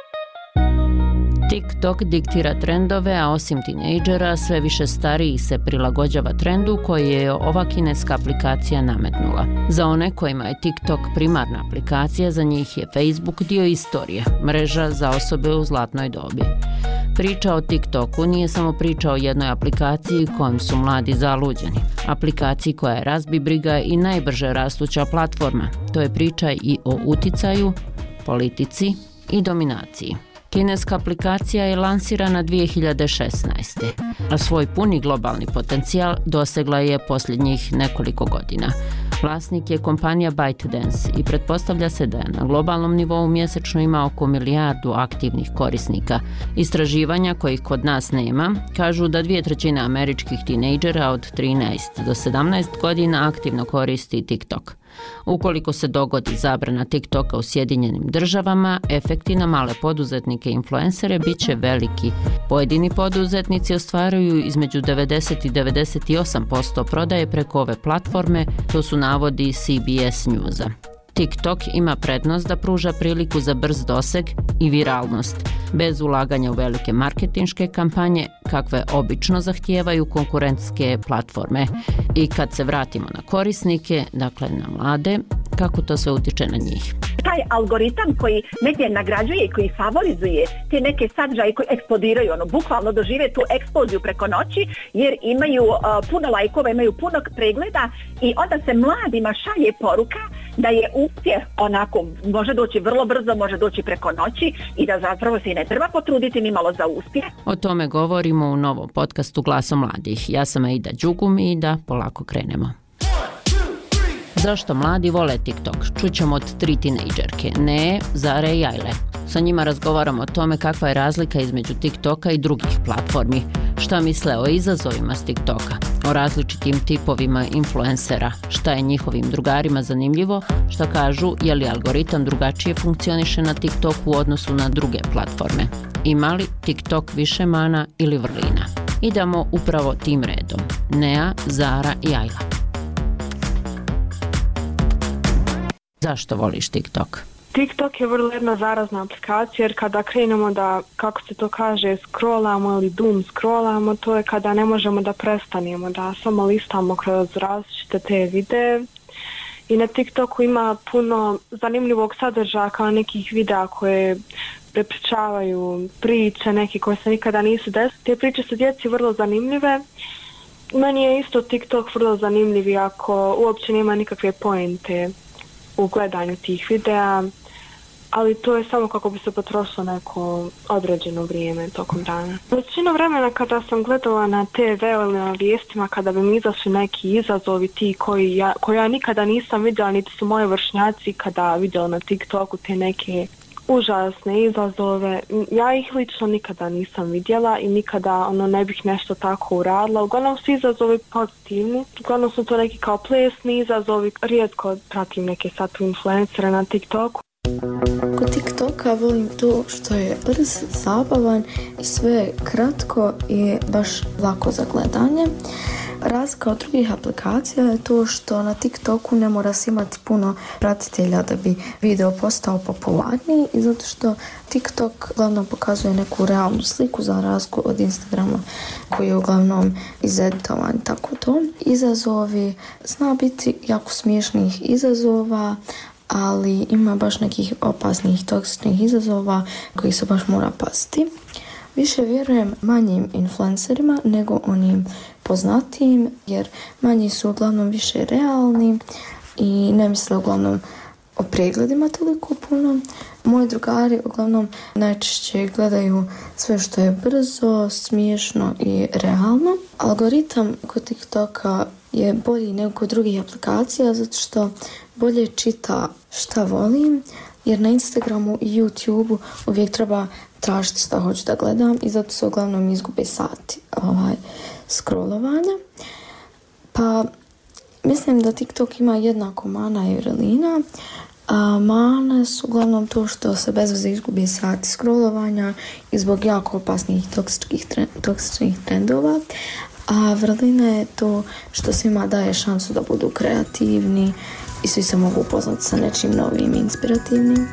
TikTok diktira trendove, a osim tinejdžera, sve više stariji se prilagođava trendu koji je ova kineska aplikacija nametnula. Za one kojima je TikTok primarna aplikacija, za njih je Facebook dio istorije, mreža za osobe u zlatnoj dobi. Priča o TikToku nije samo priča o jednoj aplikaciji kojom su mladi zaluđeni. Aplikaciji koja je razbibriga i najbrže rastuća platforma. To je priča i o uticaju, politici i dominaciji. Kineska aplikacija je lansirana dvije hiljade šesnaeste. a svoj puni globalni potencijal dosegla je posljednjih nekoliko godina. Vlasnik je kompanija ByteDance i pretpostavlja se da je na globalnom nivou mjesečno ima oko milijardu aktivnih korisnika. Istraživanja kojih kod nas nema kažu da dvije trećine američkih tinejdžera od trinaest do sedamnaest godina aktivno koristi TikTok. Ukoliko se dogodi zabrana TikToka u Sjedinjenim državama, efekti na male poduzetnike i influencere bit će veliki. Pojedini poduzetnici ostvaruju između devedeset i devedeset osam posto prodaje preko ove platforme, to su navodi C B S Newsa. TikTok ima prednost da pruža priliku za brz doseg i viralnost, bez ulaganja u velike marketinške kampanje, kakve obično zahtijevaju konkurentske platforme. I kad se vratimo na korisnike, dakle na mlade, kako to sve utiče na njih? Taj algoritam koji negdje nagrađuje i koji favorizuje te neke sadržaje koji eksplodiraju, ono, bukvalno dožive tu eksploziju preko noći jer imaju uh, puno lajkova, imaju puno pregleda i onda se mladima šalje poruka da je uspjeh onako, može doći vrlo brzo, može doći preko noći i da zapravo se i ne treba potruditi ni malo za uspjeh. O tome govorimo u novom podcastu Glasom mladih. Ja sam Aida Đugum i da polako krenemo. Zašto mladi vole TikTok? Čućemo od tri tinejdžerke, Ne, Zare i Ajle. Sa njima razgovaramo o tome kakva je razlika između TikToka i drugih platformi, šta misle o izazovima s TikToka, o različitim tipovima influencera, šta je njihovim drugarima zanimljivo, šta kažu je li algoritam drugačije funkcioniše na TikToku u odnosu na druge platforme. Ima li TikTok više mana ili vrlina? Idemo upravo tim redom. Nea, Zara i Ajla. Zašto voliš TikTok? TikTok je vrlo jedna zarazna aplikacija jer kada krenemo da, kako se to kaže, scrollamo ili doom scrollamo, to je kada ne možemo da prestanemo, da samo listamo kroz različite te videe. I na TikToku ima puno zanimljivog sadržaja kao nekih videa koje prepričavaju priče, neke koje se nikada nisu desile. Te priče su djeci vrlo zanimljive. Meni je isto TikTok vrlo zanimljiv iako uopće nema nikakve pointe u gledanju tih videa, ali to je samo kako bi se potrošilo neko određeno vrijeme tokom dana. Većinu vremena kada sam gledala na te ve ili na vijestima, kada bi mi izašli neki izazovi ti koji ja, koji ja nikada nisam vidjela, niti su moji vršnjaci kada vidjela na TikToku te neke užasne izazove, ja ih lično nikada nisam vidjela i nikada ono ne bih nešto tako uradila. Uglavnom su izazovi pozitivni, uglavnom su to neki kao plesni izazovi, rijetko pratim neke sad influencere na TikToku. Kod TikToka volim to što je brz, zabavan, sve kratko i baš lako za gledanje. Razlika od drugih aplikacija je to što na TikToku ne mora se imati puno pratitelja da bi video postao popularniji i zato što TikTok uglavnom pokazuje neku realnu sliku za razliku od Instagrama koji je uglavnom izeditovan. Tako to. Izazovi, zna biti jako smiješnih izazova, ali ima baš nekih opasnih, toksičnih izazova koji se baš mora paziti. Više vjerujem manjim influencerima nego onim poznatijim, jer manji su uglavnom više realni i ne misle uglavnom o pregledima toliko puno. Moji drugari uglavnom najčešće gledaju sve što je brzo, smiješno i realno. Algoritam kod TikToka je bolji nego kod drugih aplikacija zato što bolje čita šta volim, jer na Instagramu i YouTubeu uvijek treba tražiti šta hoću da gledam i zato se uglavnom izgube sati ovaj, scrollovanja. Pa mislim da TikTok ima jednako mana i vrlina. A mane su uglavnom to što se bez veze izgubi sati scrollovanja i zbog jako opasnih toksičnih, trend, toksičnih trendova. A vrlina je to što svima daje šansu da budu kreativni i svi se mogu upoznati sa nečim novim i inspirativnim.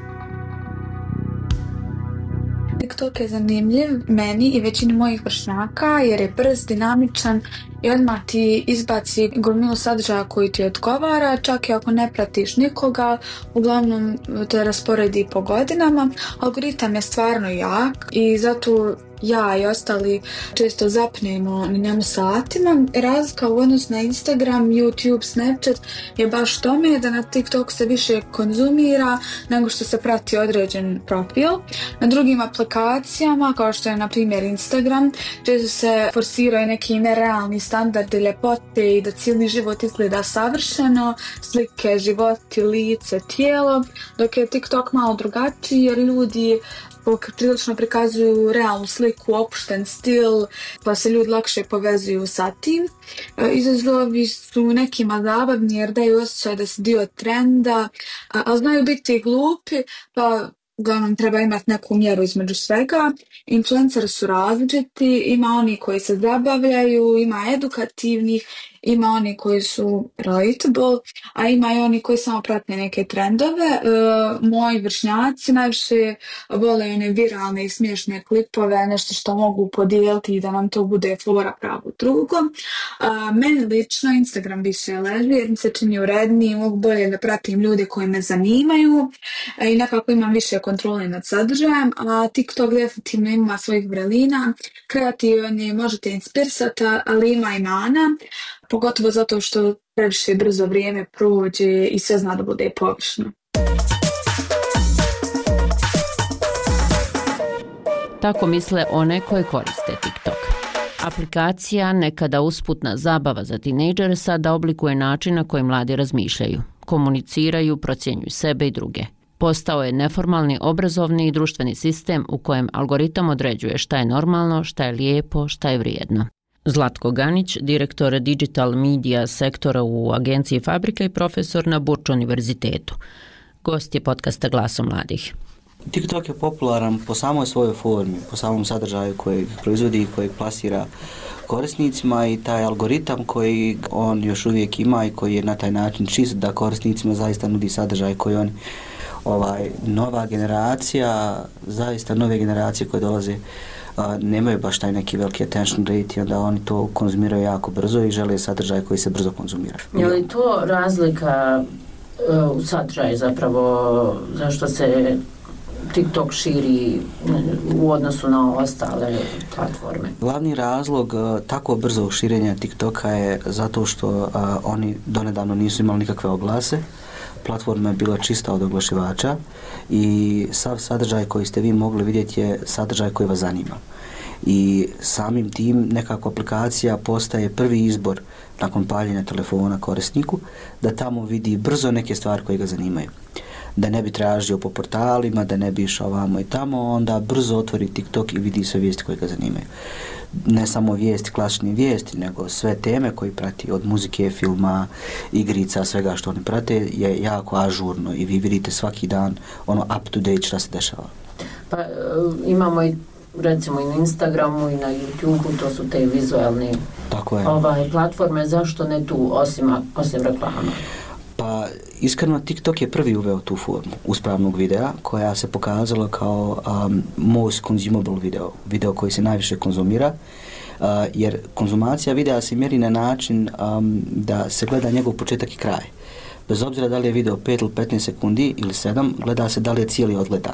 TikTok je zanimljiv meni i većini mojih vršnjaka jer je brz, dinamičan i odmah ti izbaci gomilu sadržaja koji ti odgovara, čak i ako ne pratiš nikoga, uglavnom te rasporedi po godinama. Algoritam je stvarno jak i zato ja i ostali često zapnemo na njemu satima. Razlika u odnosu na Instagram, YouTube, Snapchat je baš tome da na TikTok se više konzumira nego što se prati određen profil. Na drugim aplikacijama, kao što je na primjer Instagram, često se forsiraju neki nerealni standardi ljepote i da cijeli život izgleda savršeno, slike, životi, lice, tijelo, dok je TikTok malo drugačiji jer ljudi prilično prikazuju realnu sliku, opušten stil, pa se ljudi lakše povezuju sa tim. Izazovi su nekima zabavni jer daju osjećaj da se dio trenda, ali znaju biti glupi, pa uglavnom treba imati neku mjeru između svega. Influenceri su različiti, ima oni koji se zabavljaju, ima edukativnih, ima oni koji su relatable, a ima i oni koji samo prate neke trendove. E, moji vršnjaci najviše vole one viralne i smiješne klipove, nešto što mogu podijeliti i da nam to bude fora pravo drugom. E, meni lično Instagram više leži jer mi se čini uredniji, mogu bolje da pratim ljude koji me zanimaju e, i nekako imam više kontrole nad sadržajem, a TikTok definitivno ima svojih vrelina, kreativan je, možete inspirisati, ali ima i mana. Pogotovo zato što previše brzo vrijeme prođe i sve zna da bude površno. Tako misle one koje koriste TikTok. Aplikacija, nekada usputna zabava za tinejdžere, sada oblikuje način na koji mladi razmišljaju, komuniciraju, procjenjuju sebe i druge. Postao je neformalni obrazovni i društveni sistem u kojem algoritam određuje šta je normalno, šta je lijepo, šta je vrijedno. Zlatko Ganić, direktor digital media sektora u agenciji Fabrika i profesor na Burč univerzitetu. Gost je podcasta Glasom mladih. TikTok je popularan po samoj svojoj formi, po samom sadržaju kojeg proizvodi i kojeg plasira korisnicima i taj algoritam koji on još uvijek ima i koji je na taj način čist da korisnicima zaista nudi sadržaj koji oni ovaj, nova generacija, zaista nove generacije koje dolaze a, nemaju baš taj neki veliki attention rate i onda oni to konzumiraju jako brzo i žele sadržaj koji se brzo konzumira. Je li to razlika uh, u sadržaju zapravo zašto se TikTok širi u odnosu na ostale platforme? Glavni razlog uh, tako brzog širenja TikToka je zato što uh, oni donedavno nisu imali nikakve oglase. Platforma je bila čista od oglašivača i sav sadržaj koji ste vi mogli vidjeti je sadržaj koji vas zanima. I samim tim nekako aplikacija postaje prvi izbor nakon paljenja telefona korisniku da tamo vidi brzo neke stvari koje ga zanimaju. Da ne bi tražio po portalima, da ne bi išao vamo i tamo, onda brzo otvori TikTok i vidi sve vijesti koje ga zanimaju. Ne samo vijesti, klasične vijesti, nego sve teme koje prati, od muzike, filma, igrica, svega što oni prate je jako ažurno i vi vidite svaki dan ono up to date šta se dešava. Pa imamo i recimo i na Instagramu i na YouTubeu, to su te vizualne Tako je. Ovaj, platforme, zašto ne tu osim, osim reklama? Pa iskreno TikTok je prvi uveo tu formu uspravnog videa koja se pokazala kao um, most consumable video, video koji se najviše konzumira, uh, jer konzumacija videa se mjeri na način um, da se gleda njegov početak i kraj. Bez obzira da li je video pet ili petnaest sekundi ili sedam, gleda se da li je cijeli odgledan.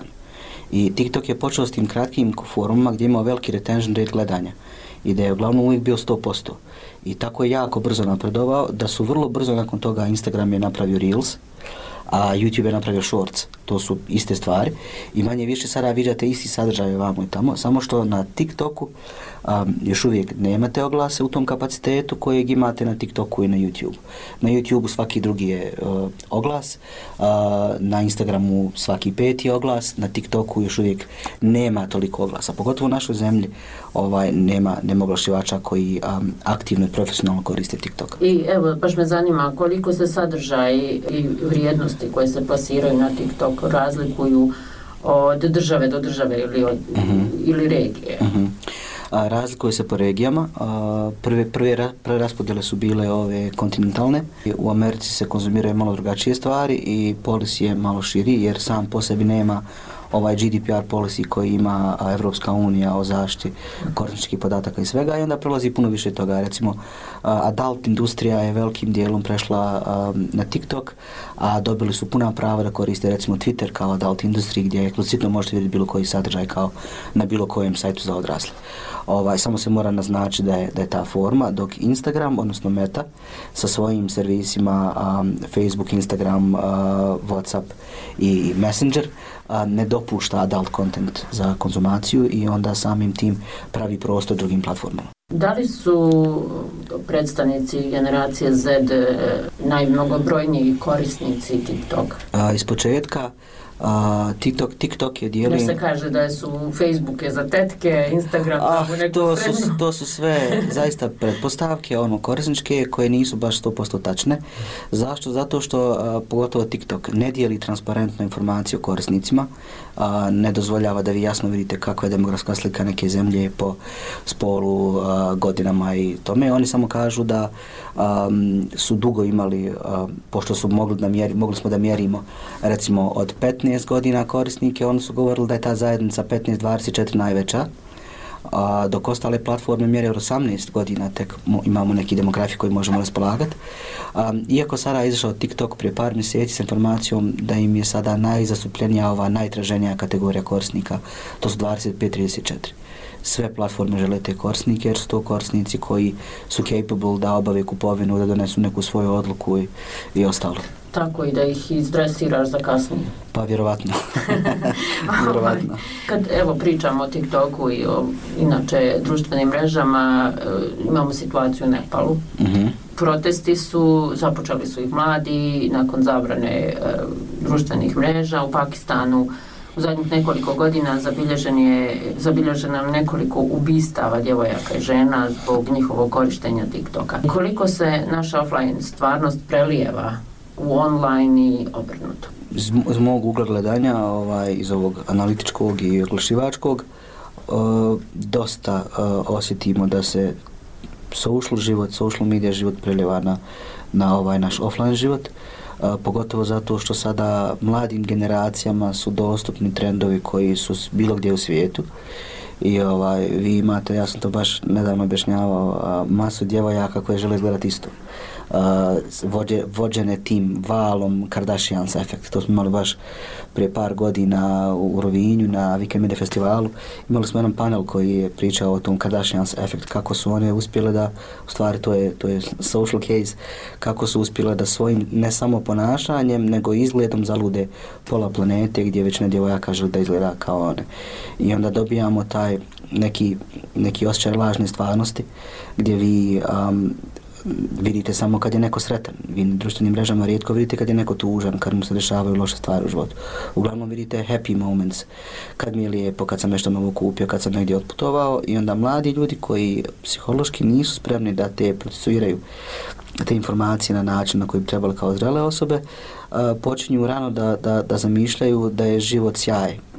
I TikTok je počeo s tim kratkim forumima gdje imao veliki retention rate gledanja i da je uglavnom uvijek bio sto posto. I tako je jako brzo napredovao da su vrlo brzo nakon toga Instagram je napravio Reels, a YouTube je napravio Shorts. To su iste stvari i manje više sada viđate isti sadržaj vamo i tamo, samo što na TikToku um, još uvijek nemate oglase u tom kapacitetu kojeg imate na TikToku i na YouTube. Na YouTubeu svaki drugi je uh, oglas, uh, na Instagramu svaki peti oglas, na TikToku još uvijek nema toliko oglasa. Pogotovo u našoj zemlji ovaj, nema, nema oglašivača koji um, aktivno i profesionalno koriste TikTok. I evo, baš me zanima koliko se sadržaj i vrijednosti koje se plasiraju na TikTok razlikuju od države do države ili, od, uh-huh. ili regije. Uh-huh. A, razlikuju se po regijama. A, prve, prve, prve raspodjele su bile ove kontinentalne. U Americi se konzumiraju malo drugačije stvari i policy je malo širi jer sam po sebi nema ovaj G D P R policy koji ima Evropska unija o zaštiti korisničkih podataka i svega i onda prolazi puno više toga. Recimo, adult industrija je velikim dijelom prešla um, na TikTok, a dobili su puna prava da koriste recimo Twitter kao adult industriji gdje eksplicitno možete vidjeti bilo koji sadržaj kao na bilo kojem sajtu za odrasle. Ovaj, samo se mora naznačiti da je, da je ta forma, dok Instagram, odnosno Meta, sa svojim servisima um, Facebook, Instagram, uh, WhatsApp i Messenger uh, ne dopušta adult content za konzumaciju i onda samim tim pravi prostor drugim platformama. Da li su predstavnici generacije Z najmnogobrojniji korisnici TikTok? Uh, iz početka Uh, TikTok, TikTok je dijelim... Jer se kaže da su Facebook je za tetke, Instagram ah, za neku to srednju. su, to su sve zaista pretpostavke, ono, korisničke koje nisu baš sto posto tačne. Zašto? Zato što uh, pogotovo TikTok ne dijeli transparentnu informaciju o korisnicima, uh, ne dozvoljava da vi jasno vidite kakva je demografska slika neke zemlje po spolu, uh, godinama i tome. Oni samo kažu da um, su dugo imali, uh, pošto su mogli, da mjeri, mogli smo da mjerimo recimo od petnaest godina korisnike, oni su govorili da je ta zajednica petnaest dvadeset četiri najveća, a dok ostale platforme mjere od osamnaest godina tek imamo neki demografi koji možemo raspolagati. Iako sada je izašao TikTok prije par mjeseci s informacijom da im je sada najzastupljenija ova najtraženija kategorija korisnika, to su dvadeset pet trideset četiri. Sve platforme žele te korisnike jer su to korisnici koji su capable da obave kupovinu, da donesu neku svoju odluku i, i ostalo. Tako i da ih izdresiraš za kasnije. Pa vjerovatno. vjerovatno. Kad evo pričamo o TikToku i o inače društvenim mrežama, imamo situaciju u Nepalu. Uh-huh. Protesti su, započeli su ih mladi nakon zabrane e, društvenih mreža u Pakistanu. U zadnjih nekoliko godina zabilježen je, zabilježeno nekoliko ubistava djevojaka i žena zbog njihovog korištenja TikToka. Koliko se naša offline stvarnost prelijeva u online i obrnuto? Iz, iz mog ugla gledanja, ovaj, iz ovog analitičkog i oglašivačkog, uh, dosta uh, osjetimo da se social život, social media život prelijeva na, na ovaj naš offline život. Uh, pogotovo zato što sada mladim generacijama su dostupni trendovi koji su bilo gdje u svijetu i ovaj, vi imate, ja sam to baš nedavno objašnjavao, uh, masu djevojaka koje žele izgledati isto. Uh, vođe, vođene tim valom Kardashians efekt. To smo imali baš prije par godina u Rovinju na Weekend Media festivalu. Imali smo jedan panel koji je pričao o tom Kardashians efekt, kako su one uspjele da, u stvari to je, to je social case, kako su uspjele da svojim ne samo ponašanjem nego izgledom zalude pola planete gdje već ne djevojaka želi da izgleda kao one. I onda dobijamo taj neki, neki osjećaj lažne stvarnosti gdje vi um, vidite samo kad je neko sretan. Vi na društvenim mrežama rijetko vidite kad je neko tužan, kad mu se dešavaju loše stvari u životu. Uglavnom vidite happy moments, kad mi je lijepo, kad sam nešto novo kupio, kad sam negdje otputovao i onda mladi ljudi koji psihološki nisu spremni da te procesuiraju te informacije na način na koji bi trebali kao zrele osobe, uh, počinju rano da, da, da zamišljaju da je život sjaj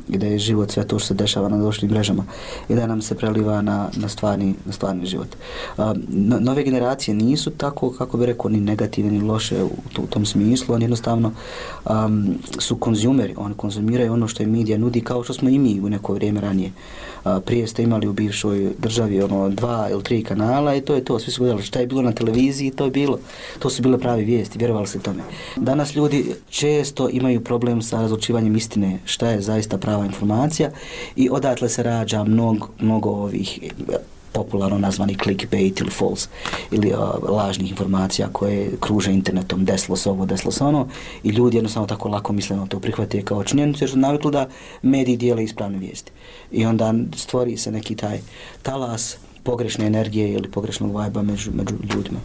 i da je život sve to što se dešava na društvenim mrežama i da nam se preliva na, na, stvarni, na stvarni život. No, nove generacije nisu tako, kako bi rekao, ni negativne ni loše u, u tom smislu, oni jednostavno um, su konzumeri, oni konzumiraju ono što im medija nudi kao što smo i mi u neko vrijeme ranije. Uh, prije ste imali u bivšoj državi ono dva ili tri kanala i to je to, svi su gledali šta je bilo na televiziji, to je bilo. To su bile pravi vijesti, vjerovali se tome. Danas ljudi često imaju problem sa razlučivanjem istine, šta je zaista prava informacija i odatle se rađa mnogo, mnogo ovih popularno nazvani clickbait ili false ili uh, lažnih informacija koje kruže internetom, desilo se ovo, desilo se ono i ljudi jednostavno tako lako misleno to prihvate kao činjenicu jer su navikli da mediji dijele ispravne vijesti. I onda stvori se neki taj talas pogrešne energije ili pogrešnog vajba među, među ljudima.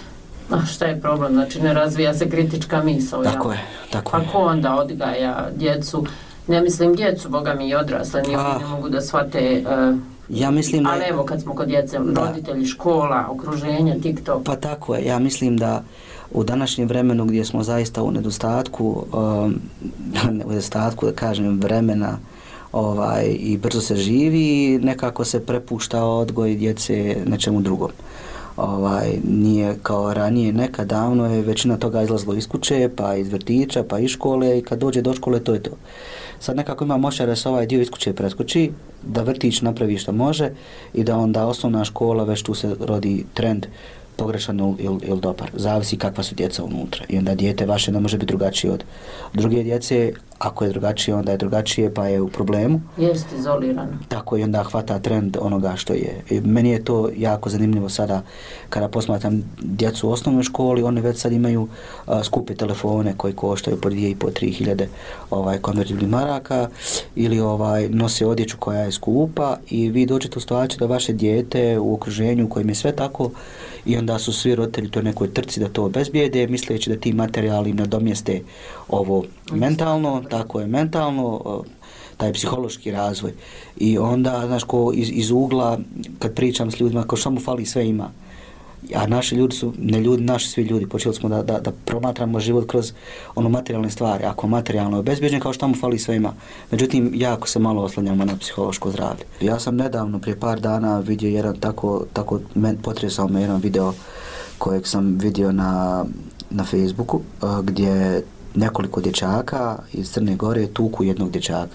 A šta je problem? Znači ne razvija se kritička misao. Tako ja? je, tako je. A ko onda odgaja djecu? Ne mislim djecu, boga mi i odrasle, ni oni ne mogu da shvate... Uh, ja mislim da... Ali evo kad smo kod djece, da. Roditelji, škola, okruženje, TikTok... Pa tako je, ja mislim da u današnjem vremenu gdje smo zaista u nedostatku, um, u nedostatku da kažem vremena ovaj, i brzo se živi, nekako se prepušta odgoj djece nečemu drugom. Ovaj, nije kao ranije, nekad davno je većina toga izlazilo iz kuće, pa iz vrtića, pa iz škole i kad dođe do škole to je to. Sad nekako ima moća da se ovaj dio iz kuće preskoči, da vrtić napravi što može i da onda osnovna škola već tu se rodi trend pogrešan ili il dobar. Zavisi kakva su djeca unutra. I onda dijete vaše ne može biti drugačije od druge djece. Ako je drugačije, onda je drugačije pa je u problemu. Jest izolirano. Tako i onda hvata trend onoga što je. I meni je to jako zanimljivo sada kada posmatram djecu u osnovnoj školi, oni već sad imaju a, skupe telefone koji koštaju po dvije i po tri hiljade ovaj, konvertibilnih maraka ili ovaj, nose odjeću koja je skupa i vi dođete u situaciju da vaše dijete u okruženju u kojem je sve tako i onda su svi roditelji to nekoj trci da to obezbijede, misleći da ti materijali im nadomjeste ovo mentalno, tako je mentalno, taj psihološki razvoj. I onda, znaš, ko iz, iz ugla, kad pričam s ljudima, kao što mu fali, sve ima. A naši ljudi su, ne ljudi, naši svi ljudi, počeli smo da, da, da promatramo život kroz ono materijalne stvari. Ako materijalno je obezbjeđen, kao što mu fali, sve ima. Međutim, jako se malo oslanjamo na psihološko zdravlje. Ja sam nedavno, prije par dana, vidio jedan tako, tako men, potresao me jedan video kojeg sam vidio na, na Facebooku, gdje nekoliko dječaka iz Crne Gore tuku jednog dječaka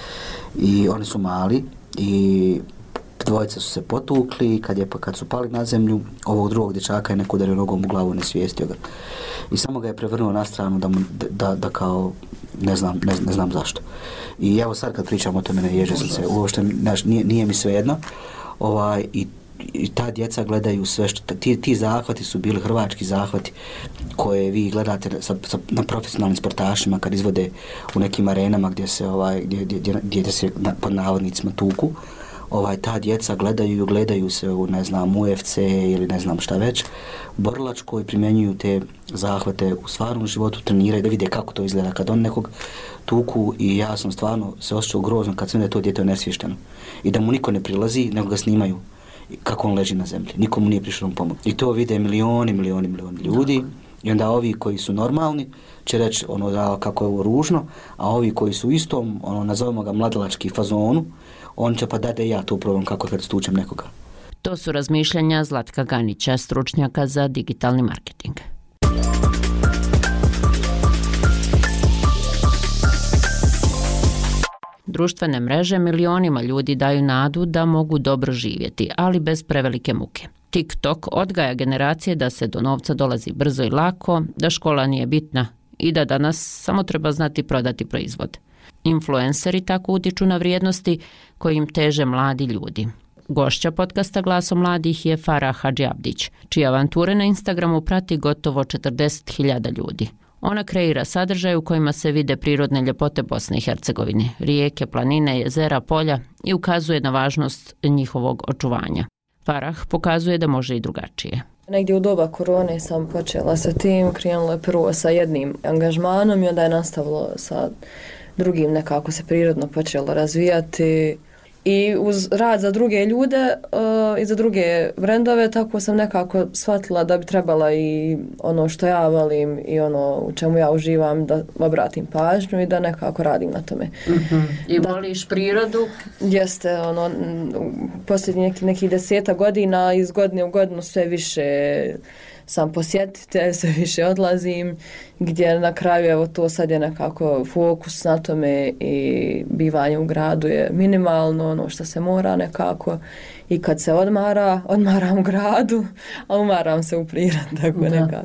i oni su mali i dvojice su se potukli, kad, je, kad su pali na zemlju, ovog drugog dječaka je neko udario nogom u glavu, ne svijestio ga. I samo ga je prevrnuo na stranu da, mu, da, da kao, ne znam, ne, ne znam zašto. I evo sad kad pričam o tome, ne ježe sam se, uopšte nije, nije mi svejedno. Ovaj, i i ta djeca gledaju sve što, ti, ti zahvati su bili hrvački zahvati koje vi gledate sa, sa, na profesionalnim sportašima kad izvode u nekim arenama gdje se, ovaj, gdje, gdje, gdje se na, pod navodnicima tuku. Ovaj, ta djeca gledaju, gledaju se u, ne znam, U F C ili ne znam šta već, borilačko i primjenjuju te zahvate u stvarnom životu, treniraju da vide kako to izgleda kad on nekog tuku i ja sam stvarno se osjećao grozno kad sam da je to dijete nesvješteno i da mu niko ne prilazi nego ga snimaju kako on leži na zemlji. Nikomu nije prišlo mu pomoć. I to vide milioni, milioni, milioni ljudi. I onda ovi koji su normalni će reći ono da kako je ovo ružno, a ovi koji su u istom, ono nazovemo ga mladalački fazonu, on će pa da da ja to probam kako kad stučem nekoga. To su razmišljanja Zlatka Ganića, stručnjaka za digitalni marketing. Društvene mreže milionima ljudi daju nadu da mogu dobro živjeti, ali bez prevelike muke. TikTok odgaja generacije da se do novca dolazi brzo i lako, da škola nije bitna i da danas samo treba znati prodati proizvod. Influenceri tako utiču na vrijednosti kojim teže mladi ljudi. Gošća podcasta Glasom mladih je Farah Hadžiabdić, čije avanture na Instagramu prati gotovo četrdeset hiljada ljudi. Ona kreira sadržaj u kojima se vide prirodne ljepote Bosne i Hercegovine, rijeke, planine, jezera, polja i ukazuje na važnost njihovog očuvanja. Farah pokazuje da može i drugačije. Negdje u doba korone sam počela sa tim, krenulo je prvo sa jednim angažmanom i onda je nastavilo sa drugim, nekako se prirodno počelo razvijati. I uz rad za druge ljude uh, i za druge brendove, tako sam nekako shvatila da bi trebala i ono što ja volim i ono u čemu ja uživam da obratim pažnju i da nekako radim na tome. Mm-hmm. I da, voliš prirodu? Jeste, ono, posljednjih neki, neki deseta godina iz godine u godinu sve više sam posjetitelj, sve više odlazim, gdje na kraju evo to sad je nekako fokus na tome i bivanje u gradu je minimalno, ono što se mora nekako i kad se odmara, odmaram u gradu, a umaram se u prirodi, tako da. Nekako.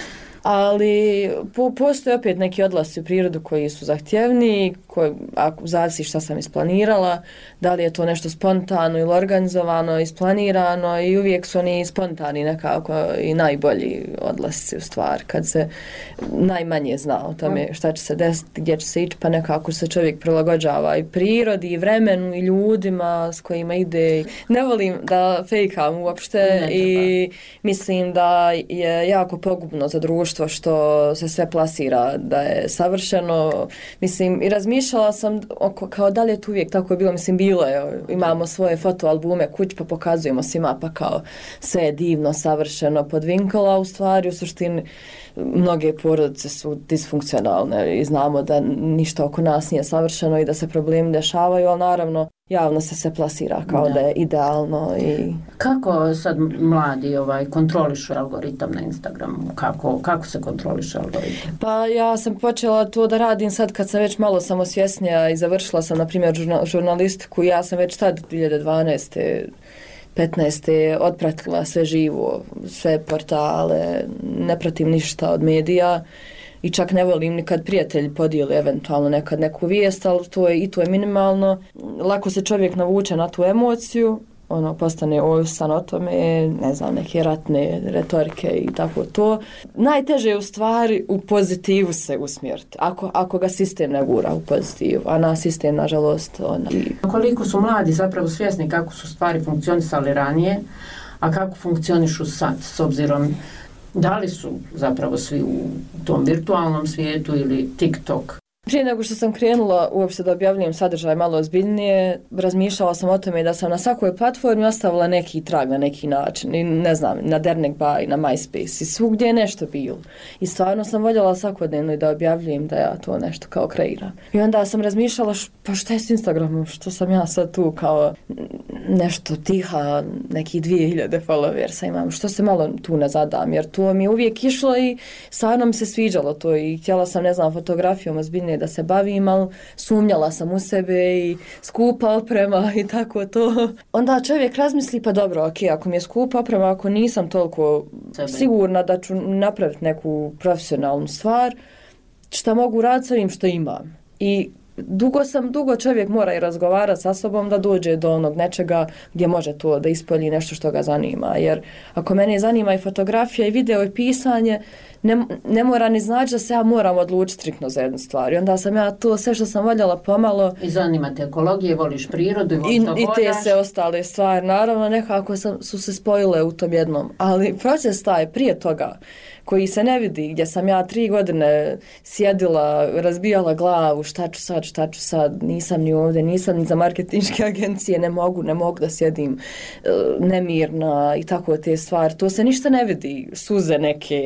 Ali po, postoje opet neki odlasci u prirodu koji su zahtjevni, koji, ako zavisi šta sam isplanirala, da li je to nešto spontano ili organizovano, isplanirano i uvijek su oni spontani nekako i najbolji odlasci u stvari, kad se najmanje zna o tome šta će se desiti, gdje će se ići, pa nekako se čovjek prilagođava i prirodi i vremenu i ljudima s kojima ide. Ne volim da fejkam uopšte i mislim da je jako pogubno za društvo što se sve plasira da je savršeno. Mislim, i razmišljala sam oko, kao da li je to uvijek tako je bilo. Mislim, bilo je. Imamo svoje fotoalbume kuć pa pokazujemo svima pa kao sve je divno, savršeno podvinkala u stvari. U suštini mnoge porodice su disfunkcionalne i znamo da ništa oko nas nije savršeno i da se problemi dešavaju, ali naravno javno se se plasira kao da, da je idealno. I kako sad mladi ovaj, kontrolišu algoritam na Instagramu? Kako, kako se kontroliše algoritam? Pa ja sam počela to da radim sad kad sam već malo samosvjesnija i završila sam, na primjer, žurnal, žurnalistiku. Ja sam već tad dvije hiljade dvanaeste petnaeste otpratila sve živo, sve portale, ne pratim ništa od medija. I čak ne volim ni kad prijatelji podijeli eventualno nekad neku vijest, ali to je, i to je minimalno. Lako se čovjek navuče na tu emociju, ono, postane ovisan o tome, ne znam, neke ratne retorike i tako to. Najteže je u stvari u pozitivu se usmjeriti, ako, ako ga sistem ne gura u pozitivu, a na sistem, nažalost, ona. Koliko su mladi zapravo svjesni kako su stvari funkcionisali ranije, a kako funkcionišu sad, s obzirom da li su zapravo svi u tom virtualnom svijetu ili TikTok? Prije nego što sam krenula uopšte da objavljujem sadržaj malo ozbiljnije, razmišljala sam o tome da sam na svakoj platformi ostavila neki trag na neki način. I ne znam, na Dernek Bay, na MySpace i svugdje je nešto bilo. I stvarno sam voljela svakodnevno da objavljujem da ja to nešto kao kreiram. I onda sam razmišljala, š, pa šta je s Instagramom, što sam ja sad tu kao nešto tiha, neki dvije hiljade followersa imam, što se malo tu ne zadam, jer to mi je uvijek išlo i stvarno mi se sviđalo to i htjela sam, ne znam, fotografijom ozbiljnije da se bavim, ali sumnjala sam u sebe i skupa oprema i tako to. Onda čovjek razmisli, pa dobro, ok, ako mi je skupa oprema, ako nisam toliko sebe sigurna da ću napraviti neku profesionalnu stvar, šta mogu raditi s ovim što imam. I dugo sam, dugo čovjek mora i razgovarati sa sobom da dođe do onog nečega gdje može to da ispolji nešto što ga zanima. Jer ako mene zanima i fotografija i video i pisanje, ne, ne mora ni znači da se ja moram odlučiti striktno za jednu stvar. I onda sam ja to sve što sam voljela pomalo. I zanima te ekologije, voliš prirodu i voliš I, što i te hodaš. se ostale stvari. Naravno, nekako sam, su se spojile u tom jednom. Ali proces taj prije toga, koji se ne vidi, gdje sam ja tri godine sjedila, razbijala glavu, šta ću sad, šta ću sad, nisam ni ovdje, nisam ni za marketinške agencije, ne mogu, ne mogu da sjedim uh, nemirna i tako te stvari. To se ništa ne vidi, suze neke,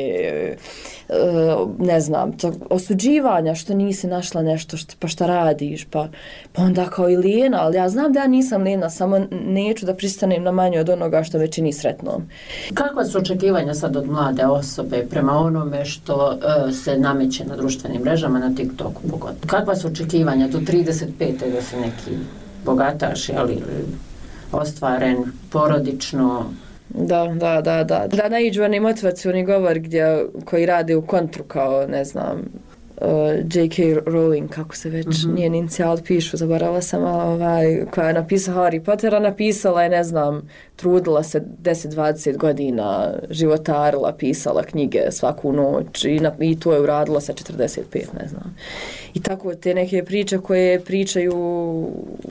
uh, ne znam, to, osuđivanja što nisi našla nešto, što, pa šta radiš, pa, pa onda kao i lijena, ali ja znam da ja nisam lijena, samo neću da pristanem na manje od onoga što me čini sretnom. Kakva su očekivanja sad od mlade osobe prema onome što uh, se nameće na društvenim mrežama, na TikToku pogotovo? Kakva su očekivanja do trideset pete da se neki bogataš, ali ostvaren, porodično? Da, da, da, da. Da naiđu oni motivacioni govor gdje, koji rade u kontru kao, ne znam, uh, J K Rowling, kako se već mm-hmm. njen inicijal pišu, zaboravila sam, ovaj, koja je napisala Harry Pottera, napisala je, ne znam, trudila se deset dvadeset godina, životarila, pisala knjige svaku noć i, na, i to je uradila sa četrdeset pet, ne znam. I tako te neke priče koje pričaju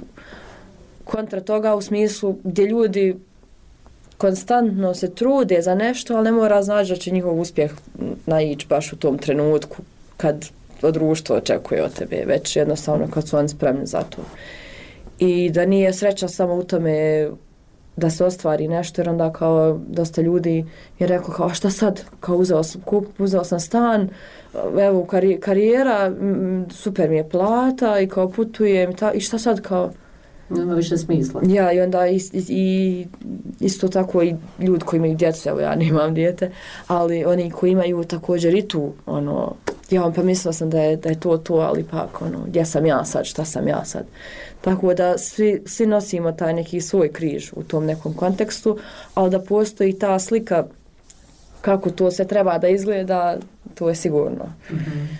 kontra toga u smislu gdje ljudi konstantno se trude za nešto, ali ne mora znači da će njihov uspjeh naići baš u tom trenutku kad društvo očekuje od tebe, već jednostavno kad su oni spremni za to. i da nije sreća samo u tome da se ostvari nešto, jer onda kao dosta ljudi je rekao kao šta sad, kao uzeo sam, kup, uzeo sam stan, evo kari, karijera, m, super mi je plata i kao putujem i, ta, i šta sad kao... Nema više smisla. Ja, i onda i, i, isto tako i ljudi koji imaju djecu, evo ja nemam dijete, ali oni koji imaju također i tu, ono, ja pa mislila sam da je, da je to to, ali pak, ono, gdje sam ja sad, šta sam ja sad. Tako da svi, svi nosimo taj neki svoj križ u tom nekom kontekstu, ali da postoji ta slika kako to se treba da izgleda, to je sigurno. Mm-hmm.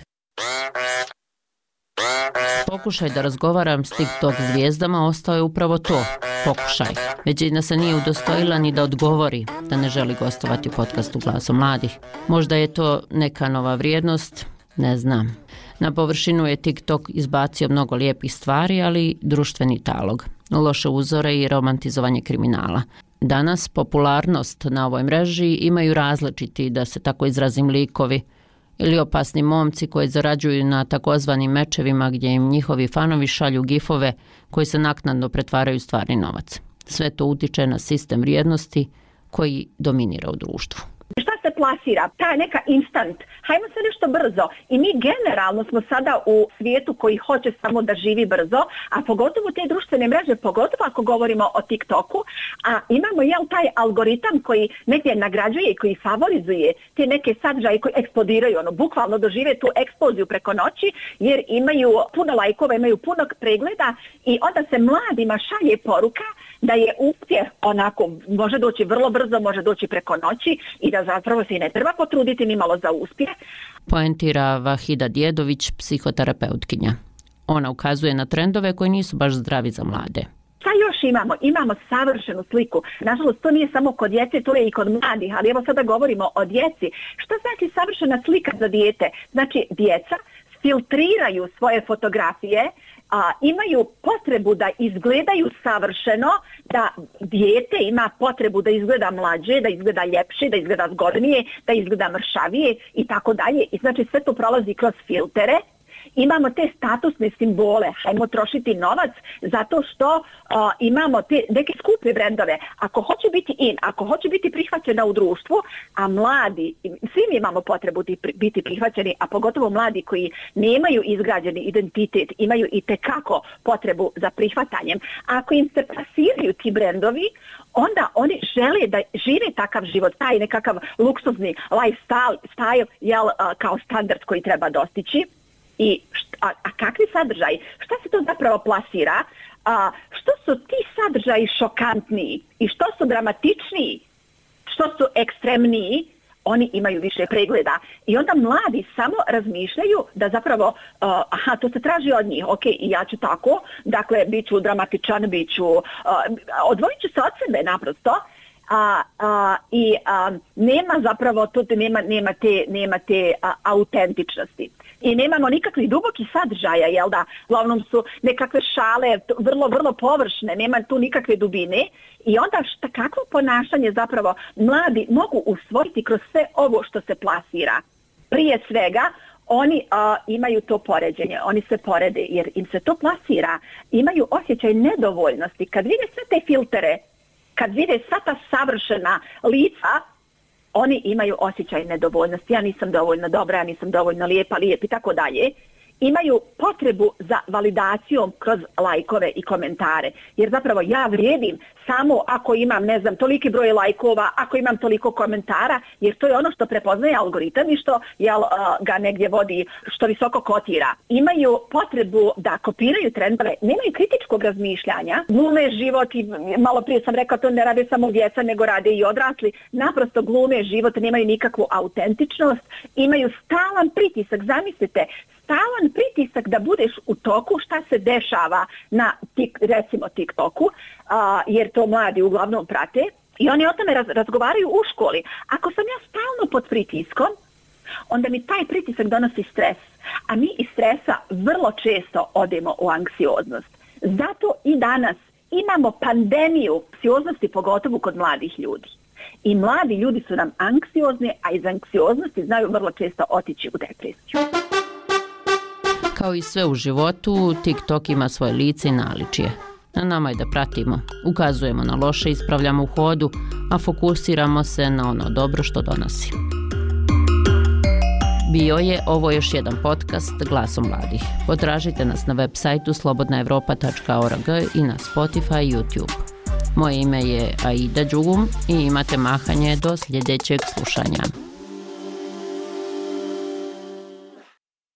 Pokušaj da razgovaram s TikTok zvijezdama ostao je upravo to, pokušaj. Većina se nije udostojila ni da odgovori da ne želi gostovati u podcastu Glasom mladih. Možda je to neka nova vrijednost, ne znam. Na površinu je TikTok izbacio mnogo lijepih stvari, ali društveni talog, loše uzore i romantizovanje kriminala. Danas popularnost na ovoj mreži imaju različiti, da se tako izrazim, likovi ili opasni momci koji zarađuju na takozvanim mečevima gdje im njihovi fanovi šalju gifove koji se naknadno pretvaraju u stvarni novac. Sve to utiče na sistem vrijednosti koji dominira u društvu. Šta se plasira? Ta je neka instant. Hajmo se nešto brzo. I mi generalno smo sada u svijetu koji hoće samo da živi brzo, a pogotovo te društvene mreže, pogotovo ako govorimo o TikToku, a imamo jel taj algoritam koji negdje nagrađuje i koji favorizuje te neke sadržaje koji eksplodiraju, ono, bukvalno dožive tu eksploziju preko noći, jer imaju puno lajkova, imaju puno pregleda i onda se mladima šalje poruka da je uspjeh onako, može doći vrlo brzo, može doći preko noći i da zapravo se i ne treba potruditi ni malo za uspjeh. Poentira Vahida Djedović, psihoterapeutkinja. Ona ukazuje na trendove koji nisu baš zdravi za mlade. Šta još imamo? Imamo savršenu sliku. Nažalost, to nije samo kod djece, to je i kod mladih, ali evo sada govorimo o djeci. Što znači savršena slika za dijete? Znači, djeca filtriraju svoje fotografije, a, imaju potrebu da izgledaju savršeno, da dijete ima potrebu da izgleda mlađe, da izgleda ljepše, da izgleda zgodnije, da izgleda mršavije i tako dalje. I znači sve to prolazi kroz filtere. Imamo te statusne simbole, hajmo trošiti novac zato što uh, imamo te neke skupe brendove. Ako hoće biti in, ako hoće biti prihvaćena u društvu, a mladi, svi mi imamo potrebu biti prihvaćeni, a pogotovo mladi koji nemaju izgrađeni identitet, imaju i tekako potrebu za prihvatanjem. Ako im se plasiraju ti brendovi, onda oni žele da žive takav život, taj nekakav luksuzni lifestyle, style, jel, uh, kao standard koji treba dostići. I šta, a, a kakvi sadržaji? Šta se to zapravo plasira? A, što su ti sadržaji šokantniji i što su dramatičniji, što su ekstremniji, oni imaju više pregleda. I onda mladi samo razmišljaju da zapravo, uh, aha, to se traži od njih, ok, i ja ću tako, dakle, bit ću dramatičan, bit ću, uh, odvojit ću se od sebe naprosto, a, a, i a, nema zapravo, tu nema, nema te, nema te a, autentičnosti. I nemamo nikakvih dubokih sadržaja, jel da? Uglavnom su nekakve šale, vrlo, vrlo površne, nema tu nikakve dubine. I onda šta, kakvo ponašanje zapravo mladi mogu usvojiti kroz sve ovo što se plasira? Prije svega, oni a, imaju to poređenje, oni se porede jer im se to plasira. Imaju osjećaj nedovoljnosti. Kad vide sve te filtere, kad vide sva ta savršena lica, oni imaju osjećaj nedovoljnosti. Ja nisam dovoljno dobra, ja nisam dovoljno lijepa, lijep i tako dalje. Imaju potrebu za validacijom kroz lajkove i komentare. Jer zapravo ja vrijedim samo ako imam, ne znam, toliki broj lajkova, ako imam toliko komentara, jer to je ono što prepoznaje algoritam i što jel, uh, ga negdje vodi, što visoko kotira. Imaju potrebu da kopiraju trendove, nemaju kritičkog razmišljanja, glume život i malo prije sam rekao to ne rade samo djeca, nego rade i odrasli, naprosto glume život, nemaju nikakvu autentičnost, imaju stalan pritisak, zamislite, stalan pritisak da budeš u toku šta se dešava na tik, recimo TikToku, a, jer to mladi uglavnom prate i oni o tome raz, razgovaraju u školi. Ako sam ja stalno pod pritiskom, onda mi taj pritisak donosi stres, a mi iz stresa vrlo često odemo u anksioznost. Zato i danas imamo pandemiju anksioznosti, pogotovo kod mladih ljudi. I mladi ljudi su nam anksiozni, a iz anksioznosti znaju vrlo često otići u depresiju. Kao i sve u životu, TikTok ima svoje lice i naličje. Na nama je da pratimo, ukazujemo na loše, ispravljamo u hodu, a fokusiramo se na ono dobro što donosi. Bio je ovo još jedan podcast Glasom mladih. Potražite nas na web sajtu slobodna evropa tačka org i na Spotify i YouTube. Moje ime je Aida Đugum i imate mahanje do sljedećeg slušanja.